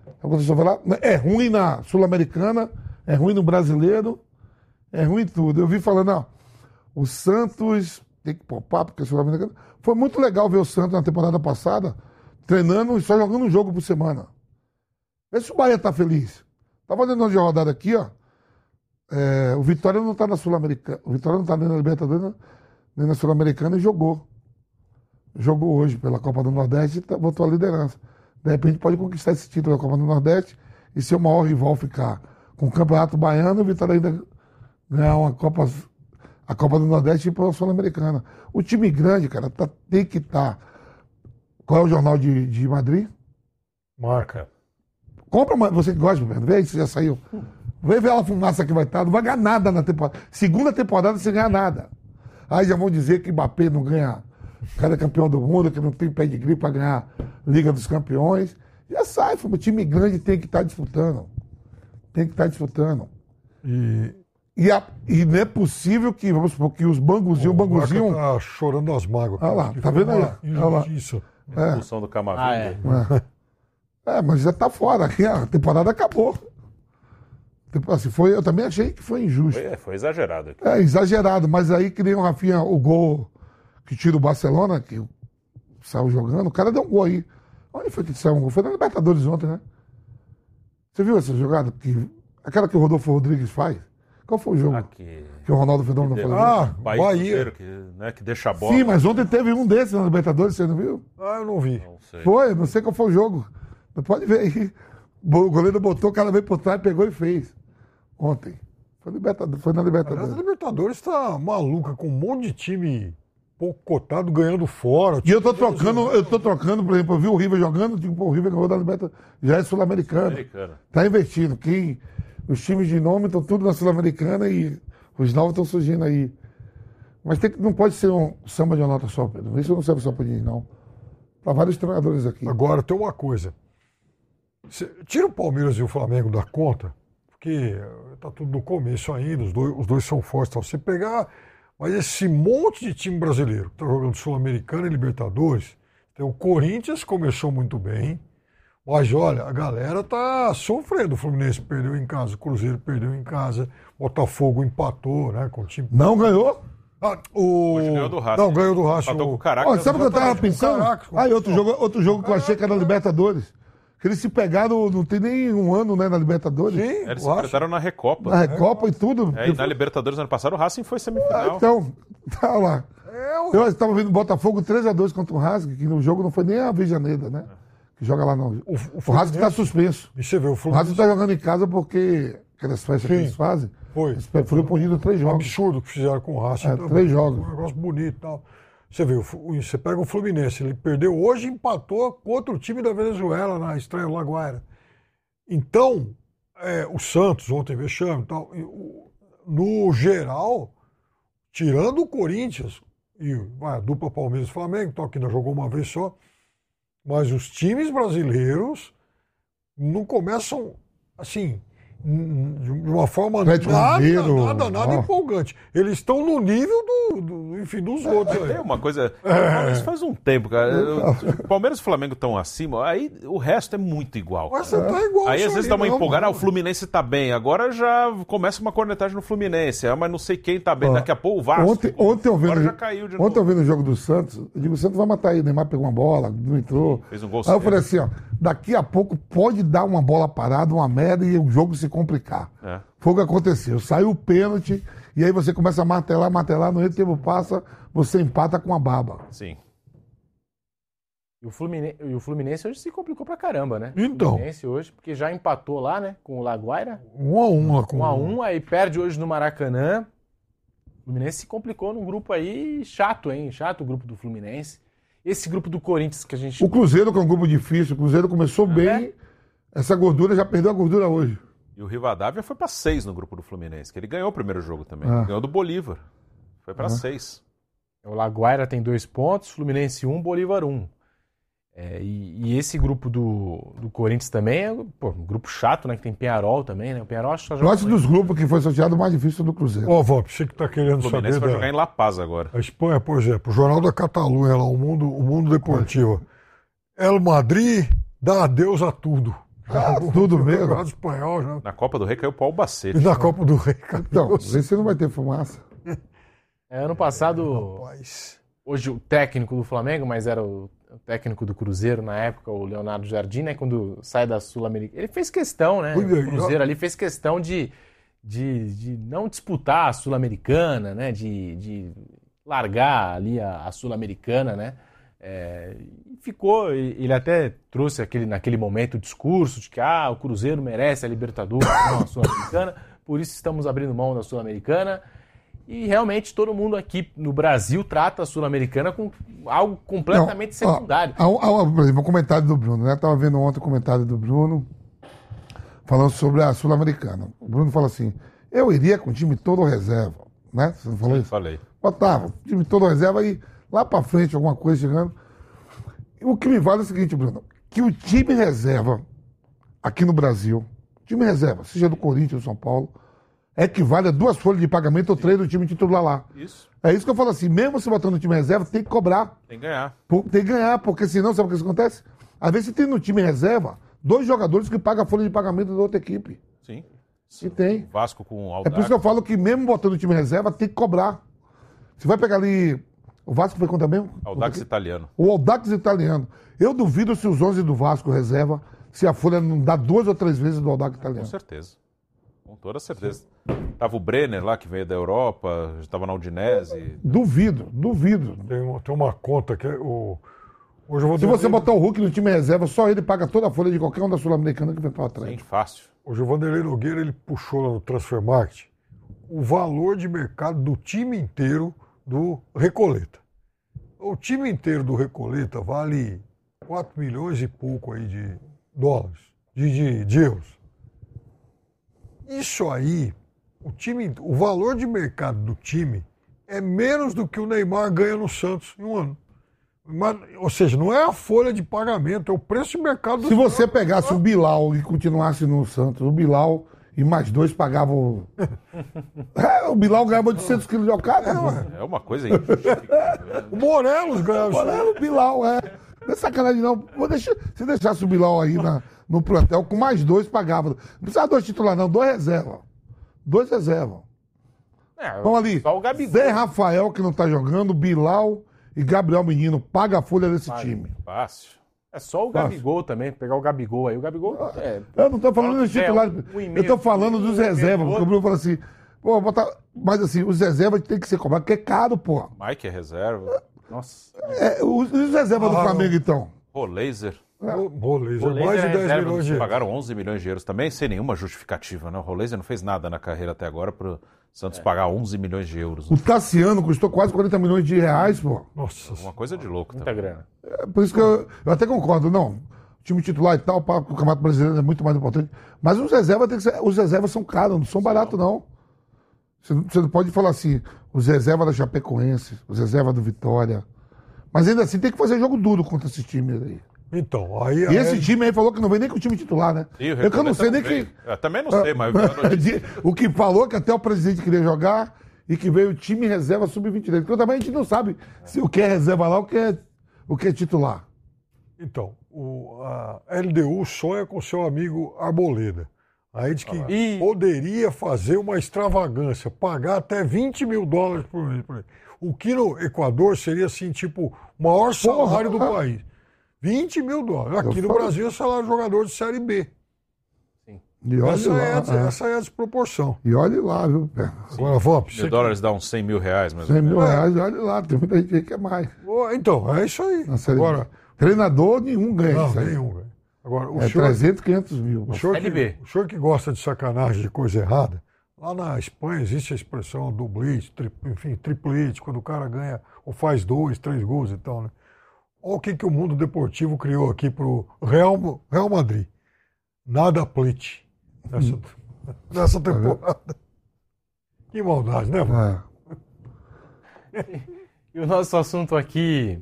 É ruim na Sul-Americana, é ruim no Brasileiro, é ruim em tudo. Eu vi falando, não, o Santos tem que poupar, porque a Sul-Americana. Foi muito legal ver o Santos na temporada passada, treinando e só jogando um jogo por semana. Vê se o Bahia tá feliz. Tava dando de rodada aqui, ó. É, o Vitória não tá na Sul-Americana. O Vitória não tá nem na Libertadores, nem na Sul-Americana e jogou. Jogou hoje pela Copa do Nordeste e tá, botou a liderança. De repente pode conquistar esse título da Copa do Nordeste e se o maior rival ficar com o Campeonato Baiano, o Vitória ainda ganhar uma Copa, a Copa do Nordeste e ir para a Sul-Americana. O time grande, cara, tá, tem que estar. Tá. Qual é o jornal de, de Madrid? Marca. Compra, você que gosta, vê aí se já saiu. Vê ver a fumaça que vai estar, não vai ganhar nada na temporada. Segunda temporada sem ganhar nada. Aí já vão dizer que Mbappé não ganha, cada campeão do mundo, que não tem pé de gripe para ganhar Liga dos Campeões. Já sai, o time grande tem que estar tá disputando. Tem que estar tá disputando. E... E, a, e não é possível que, vamos supor, que os banguzinhos, o banguzinho... tá chorando as mágoas. Olha lá, tá vendo aí? Olha lá. Isso. É. Expulsão do Camavinga. Ah, é. É. é, mas já tá fora. A temporada acabou. Assim, foi, eu também achei que foi injusto. Foi, foi exagerado. Aqui. É, exagerado. Mas aí que nem o Rafinha, o gol que tira o Barcelona, que saiu jogando, o cara deu um gol aí. Onde foi que saiu um gol? Foi na Libertadores ontem, né? Você viu essa jogada? Que, aquela que o Rodolfo Rodrigues faz? Qual foi o jogo? Aqui. Que o Ronaldo Fenômeno falou. Ah, Bahia. Bahia. Que, né, que deixa a bola. Sim, mas ontem teve um desses na Libertadores, você não viu? Ah, eu não vi. Não sei. Foi, não sei qual foi o jogo. Você pode ver aí. O goleiro botou, o cara veio por trás, pegou e fez. Ontem. Foi, Libertadores, foi na Libertadores. Aliás, a Libertadores tá maluca, com um monte de time pouco cotado ganhando fora. E eu tô trocando, eu tô trocando, por exemplo, eu vi o River jogando, tipo, o River ganhou da Libertadores. Já é sul-americano. Tá investindo. Quem, os times de nome estão tudo na Sul-Americana e os novos estão surgindo aí. Mas tem, não pode ser um samba de uma nota só, Pedro. Isso não serve só para mim, não. Para vários treinadores aqui. Agora, tem uma coisa. Cê, tira o Palmeiras e o Flamengo da conta, porque tá tudo no começo ainda, os dois, os dois são fortes. Tá? Você pegar, mas esse monte de time brasileiro que tá jogando Sul-Americana e Libertadores, Então, o Corinthians começou muito bem, mas olha, a galera tá sofrendo. O Fluminense perdeu em casa, o Cruzeiro perdeu em casa, o Botafogo empatou, né, com o time. Não ganhou? Ah, o... Hoje ganhou do Racing. Não, ganhou do Racing. Empatou o... com o Caracas. Ó, sabe o que eu tava pensando? Caracas, Aí, outro jogo, outro jogo que eu achei que era na Libertadores. Que eles se pegaram, não tem nem um ano, né, na Libertadores. Sim, Eles se eu acho. enfrentaram na Recopa. Na Recopa e tudo. É, e na Libertadores ano passado o Racing foi Ah, semifinal. então, tá lá. É, o- Eu estava vendo o Botafogo três a dois contra o Racing, que no jogo não foi nem a Vejaneda, né? Que joga lá não. O, O Racing está suspenso. E você vê, o O Racing Fluminense... está jogando em casa porque aquelas festas que Sim. eles fazem, Foi. eles foram punidos três Um jogos. absurdo que fizeram com o Racing. É, tá? três jogos. Um negócio bonito e tal. Você vê, o Fu- você pega o Fluminense, ele perdeu hoje e empatou contra o time da Venezuela na estreia La Guaira. Então, é, o Santos, ontem vexame e tal, e o- no geral, tirando o Corinthians e vai, a dupla Palmeiras e Flamengo, tal, que ainda jogou uma vez só, mas os times brasileiros não começam assim, n- de uma forma Atlético nada, Mineiro, nada, nada ó. empolgante. Eles estão no nível do, do- enfim, dos outros. Tem aí. uma coisa. Isso faz um tempo, cara. O Palmeiras e o Flamengo estão acima, aí o resto é muito igual. Mas você tá igual Aí isso às vezes aí, dá uma não, empolgada, ah, o mano. Fluminense tá bem. Agora já começa uma cornetagem no Fluminense. Ah, mas não sei quem tá bem. Ó, Daqui a pouco o Vasco. Ontem, ontem, eu vendo, Agora já caiu de ontem novo. eu vendo o jogo do Santos, eu digo, o Santos vai matar aí, o Neymar pegou uma bola, não entrou. Fez um gol Aí eu cedo. falei assim, ó, daqui a pouco pode dar uma bola parada, uma merda e o jogo se complicar. É. Foi o que aconteceu. Saiu o pênalti e aí você começa a martelar, martelar, no tempo passa, você empata com a baba. Sim. E o, Fluminense, e o Fluminense hoje se complicou pra caramba, né? Então. O Fluminense hoje, porque já empatou lá, né? Com o Laguaira. Um a um lá com um a um, aí perde hoje no Maracanã. O Fluminense se complicou num grupo aí chato, hein? Chato o grupo do Fluminense. Esse grupo do Corinthians que a gente... O Cruzeiro, que é um grupo difícil, o Cruzeiro começou Ah, bem, é? essa gordura já perdeu a gordura hoje. E o Rivadavia foi pra seis no grupo do Fluminense, que ele ganhou o primeiro jogo também. Ah. Ganhou do Bolívar. Foi pra seis. O Laguaira tem dois pontos, Fluminense um, Bolívar um. É, e, e esse grupo do, do Corinthians também é pô, um grupo chato, né? Que tem Penharol também, né? O Penharol acho que só Eu joga acho com dos grupos que foi sorteado o mais difícil do Cruzeiro. Ó, Vamp, você que tá querendo O Fluminense saber vai da... jogar em La Paz agora. A Espanha, por exemplo, o Jornal da Catalunha, lá, o Mundo, o Mundo Deportivo. El Madrid dá adeus a tudo. Ah, tudo O mesmo. Campeonato Espanhol já. Na Copa do Rei caiu o Paul Bacete. E na Copa do Rei, Então, esse não vai ter fumaça. É, ano passado, Rapaz. hoje o técnico do Flamengo, mas era o, o técnico do Cruzeiro na época, o Leonardo Jardim, né? Quando sai da Sul-Americana. Ele fez questão, né? Pois é, O Cruzeiro ali fez questão de, de, de não disputar a Sul-Americana, né? De, de largar ali a, a Sul-Americana, né? É, e ficou, e- ele até trouxe aquele, naquele momento o discurso de que ah, o Cruzeiro merece a Libertadores, não a Sul-Americana, por isso estamos abrindo mão da Sul-Americana. E realmente todo mundo aqui no Brasil trata a Sul-Americana com algo completamente Não, ó, secundário. há um- há um- por exemplo, o comentário do Bruno, né? Estava vendo ontem o comentário do Bruno falando sobre a Sul-Americana. O Bruno fala assim: eu iria com o time todo reserva, né? Você não falou Sim, isso? falei. Botava, o time todo reserva e lá pra frente alguma coisa chegando. E o que me vale é o seguinte, Bruno, que o time reserva aqui no Brasil, time reserva, seja do Corinthians ou São Paulo, equivale a duas folhas de pagamento ou três do time titular lá. Isso. É isso que eu falo assim, mesmo você botando no time reserva, tem que cobrar. Tem que ganhar. Por- Tem que ganhar, porque senão, sabe o que isso acontece? Às vezes você tem no time reserva dois jogadores que pagam a folha de pagamento da outra equipe. Sim. E tem. Vasco com o É Aldax. por isso que eu falo que mesmo botando o time reserva, tem que cobrar. Você vai pegar ali. O Vasco foi contra mesmo? Audax italiano. O Audax italiano. Eu duvido se os onze do Vasco reserva, se a folha não dá duas ou três vezes do Audax Com italiano. certeza. Com toda certeza. Tava o Brenner lá, que veio da Europa, estava na Udinese. Duvido, duvido. Tem uma, tem uma conta que é o... Hoje eu vou Se dar- você botar o Hulk no time reserva, só ele paga toda a folha de qualquer um da Sul-Americana que vem para Sim, trás. fácil. Hoje o Vanderlei Nogueira ele puxou lá no Transfermarkt o valor de mercado do time inteiro do Recoleta. O time inteiro do Recoleta vale quatro milhões e pouco aí de dólares, de, de, de euros. Isso aí, o, time, o valor de mercado do time é menos do que o Neymar ganha no Santos em um ano. Mas, ou seja, não é a folha de pagamento, é o preço de mercado do Se você Santos. pegasse o Bilal e continuasse no Santos, o Bilal e mais dois pagavam. É, o Bilal ganhava oitocentos quilos de alcatra. pô. É uma coisa injustificável. O Morelos ganhava isso aí. Olha, o Bilal, é. Não é sacanagem, não. Vou deixar, se deixasse o Bilal aí na, no plantel, com mais dois pagava. Não precisava dois titulares, não. Dois reserva. Dois reserva. É, Então ali, só o Gabigol. Zé Rafael, que não tá jogando, Bilal e Gabriel Menino. Paga a folha desse Paga. time. Fácil. É só o Gabigol também, pegar o Gabigol aí. O Gabigol é... Eu não tô falando dos É, titulares. um e meio, Eu tô falando dos um reservas. meio, Porque o Bruno falou assim, pô, botar... Mas assim, os reservas tem que ser cobrados, porque é caro, pô. Mike é reserva. Nossa. É, os, os reservas Ah, do Flamengo, então. Pô, laser. Rolês, Rolês mais de é dez reserva milhões do de euros. Pagaram onze milhões de euros também, sem nenhuma justificativa, né? O Rolês não fez nada na carreira até agora pro Santos pagar onze milhões de euros. O Tassiano custou quase quarenta milhões de reais, pô. Nossa, Uma coisa de louco Muita também. grana. É por isso que eu, eu até concordo, não. O time titular e tal, para o Campeonato Brasileiro é muito mais importante. Mas os reservas, tem que ser, os reservas são caros, não são baratos, não. Você, não. você não pode falar assim, os reservas da Chapecoense, os reservas do Vitória. Mas ainda assim tem que fazer jogo duro contra esses times aí. então, aí... E aí esse time aí falou que não vem nem com o time titular, né? E o eu que eu não sei nem veio. que... Eu também não sei, mas... eu vi a notícia. O que falou que até o presidente queria jogar e que veio o time reserva sub vinte e três. Porque também a gente não sabe se o que é reserva lá, o que é, o que é titular. Então, o, a L D U sonha com seu amigo Arboleda. Aí diz que Ih. poderia fazer uma extravagância, pagar até vinte mil dólares por mês. por ele. O que no Equador seria, assim, tipo, o maior salário do país. vinte mil dólares. Aqui Eu no falo- Brasil é salário de jogador de Série B. E olha Essa lá, é, a, é. essa é a desproporção. E olhe lá, viu? Pé? Agora, vamos. Mil dólares dá uns cem mil reais, mas... cem mil reais, olha lá. Tem muita gente aí que quer mais. Então, é isso aí. Na Série Agora, B. Treinador, nenhum ganha não, isso aí. nenhum, velho. Agora, o É senhor... trezentos, quinhentos mil. O senhor, Série B. que, o senhor que gosta de sacanagem, de coisa errada, lá na Espanha existe a expressão dublete, tri, enfim, triplete, quando o cara ganha ou faz dois, três gols e tal, né? Olha o que, que o mundo deportivo criou aqui pro Real, Real Madrid. Nada plete nessa, nessa temporada. Que maldade, né, mano? É. E o nosso assunto aqui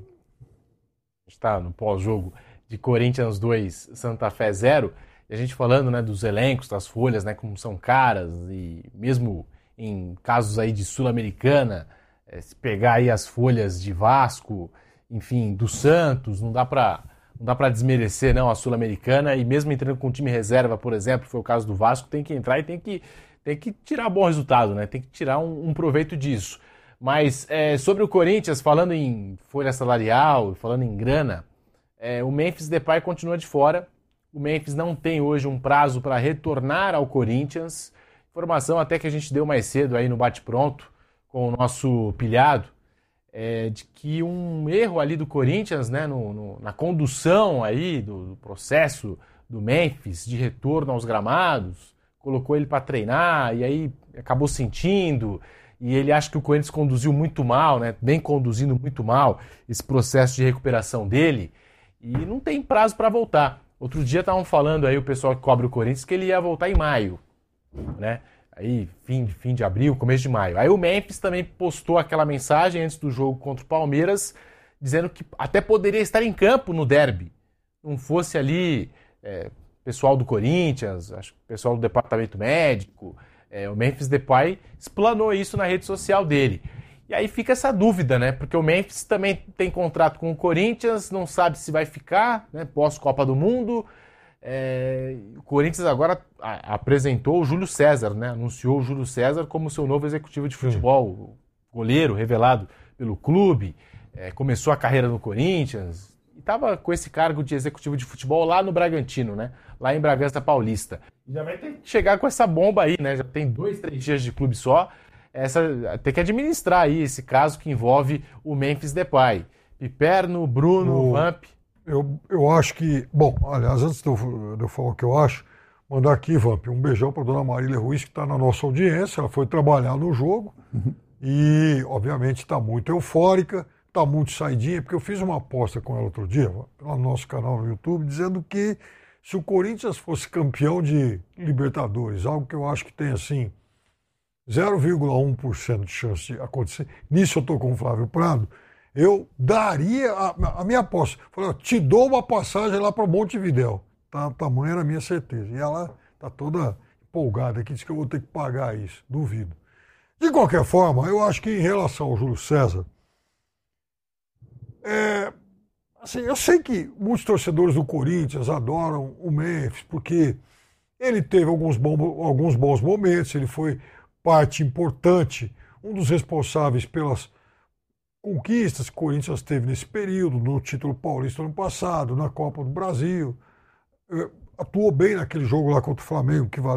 está no pós-jogo de Corinthians dois, Santa Fé zero. E a gente falando, né, dos elencos, das folhas, né, como são caras, e mesmo em casos aí de Sul-Americana, eh, se pegar aí as folhas de Vasco, enfim, do Santos, não dá para não dá para desmerecer não a Sul-Americana, e mesmo entrando com time reserva, por exemplo, foi o caso do Vasco, tem que entrar e tem que, tem que tirar bom resultado, né, tem que tirar um, um proveito disso. Mas é, sobre o Corinthians, falando em folha salarial, falando em grana, é, o Memphis Depay continua de fora. O Memphis não tem hoje um prazo para retornar ao Corinthians. Informação até que a gente deu mais cedo aí no bate-pronto com o nosso pilhado, é, de que um erro ali do Corinthians, né, no, no, na condução aí do, do processo do Memphis de retorno aos gramados, colocou ele para treinar e aí acabou sentindo, e ele acha que o Corinthians conduziu muito mal, né, vem conduzindo muito mal esse processo de recuperação dele, e não tem prazo para voltar. Outro dia estavam falando aí, o pessoal que cobre o Corinthians, que ele ia voltar em maio, né? Aí, fim, fim de abril, começo de maio. Aí o Memphis também postou aquela mensagem antes do jogo contra o Palmeiras, dizendo que até poderia estar em campo no derby. Não fosse ali é, pessoal do Corinthians, acho que pessoal do departamento médico. É, o Memphis Depay explanou isso na rede social dele. E aí fica essa dúvida, né? Porque o Memphis também tem contrato com o Corinthians, não sabe se vai ficar, né? Pós-Copa do Mundo. É... O Corinthians agora a- apresentou o Júlio César, né? Anunciou o Júlio César como seu novo executivo de futebol, goleiro revelado pelo clube. É, começou a carreira no Corinthians e estava com esse cargo de executivo de futebol lá no Bragantino, né? Lá em Bragança Paulista. E já vai ter que chegar com essa bomba aí, né? Já tem dois, três dias de clube só. Essa, tem que administrar aí esse caso que envolve o Memphis Depay. Piperno, Bruno, O- Vamp. Eu, eu acho que... Bom, aliás, antes de eu, de eu falar o que eu acho, mandar aqui, Vamp, um beijão para dona Marília Ruiz, que está na nossa audiência. Ela foi trabalhar no jogo e, obviamente, está muito eufórica, está muito saidinha, porque eu fiz uma aposta com ela outro dia, lá no nosso canal no YouTube, dizendo que se o Corinthians fosse campeão de Libertadores, algo que eu acho que tem, assim, zero vírgula um por cento de chance de acontecer, nisso eu estou com o Flávio Prado, eu daria a, a minha aposta. Falei, ó, te dou uma passagem lá para Montevidéu. Tá, tamanha era a minha certeza. E ela está toda empolgada aqui, diz que eu vou ter que pagar isso. Duvido. De qualquer forma, eu acho que em relação ao Júlio César, é, Assim, eu sei que muitos torcedores do Corinthians adoram o Memphis, porque ele teve alguns, bom, alguns bons momentos, ele foi parte importante, um dos responsáveis pelas conquistas que o Corinthians teve nesse período, no título paulista ano passado, na Copa do Brasil. Atuou bem naquele jogo lá contra o Flamengo, que valeu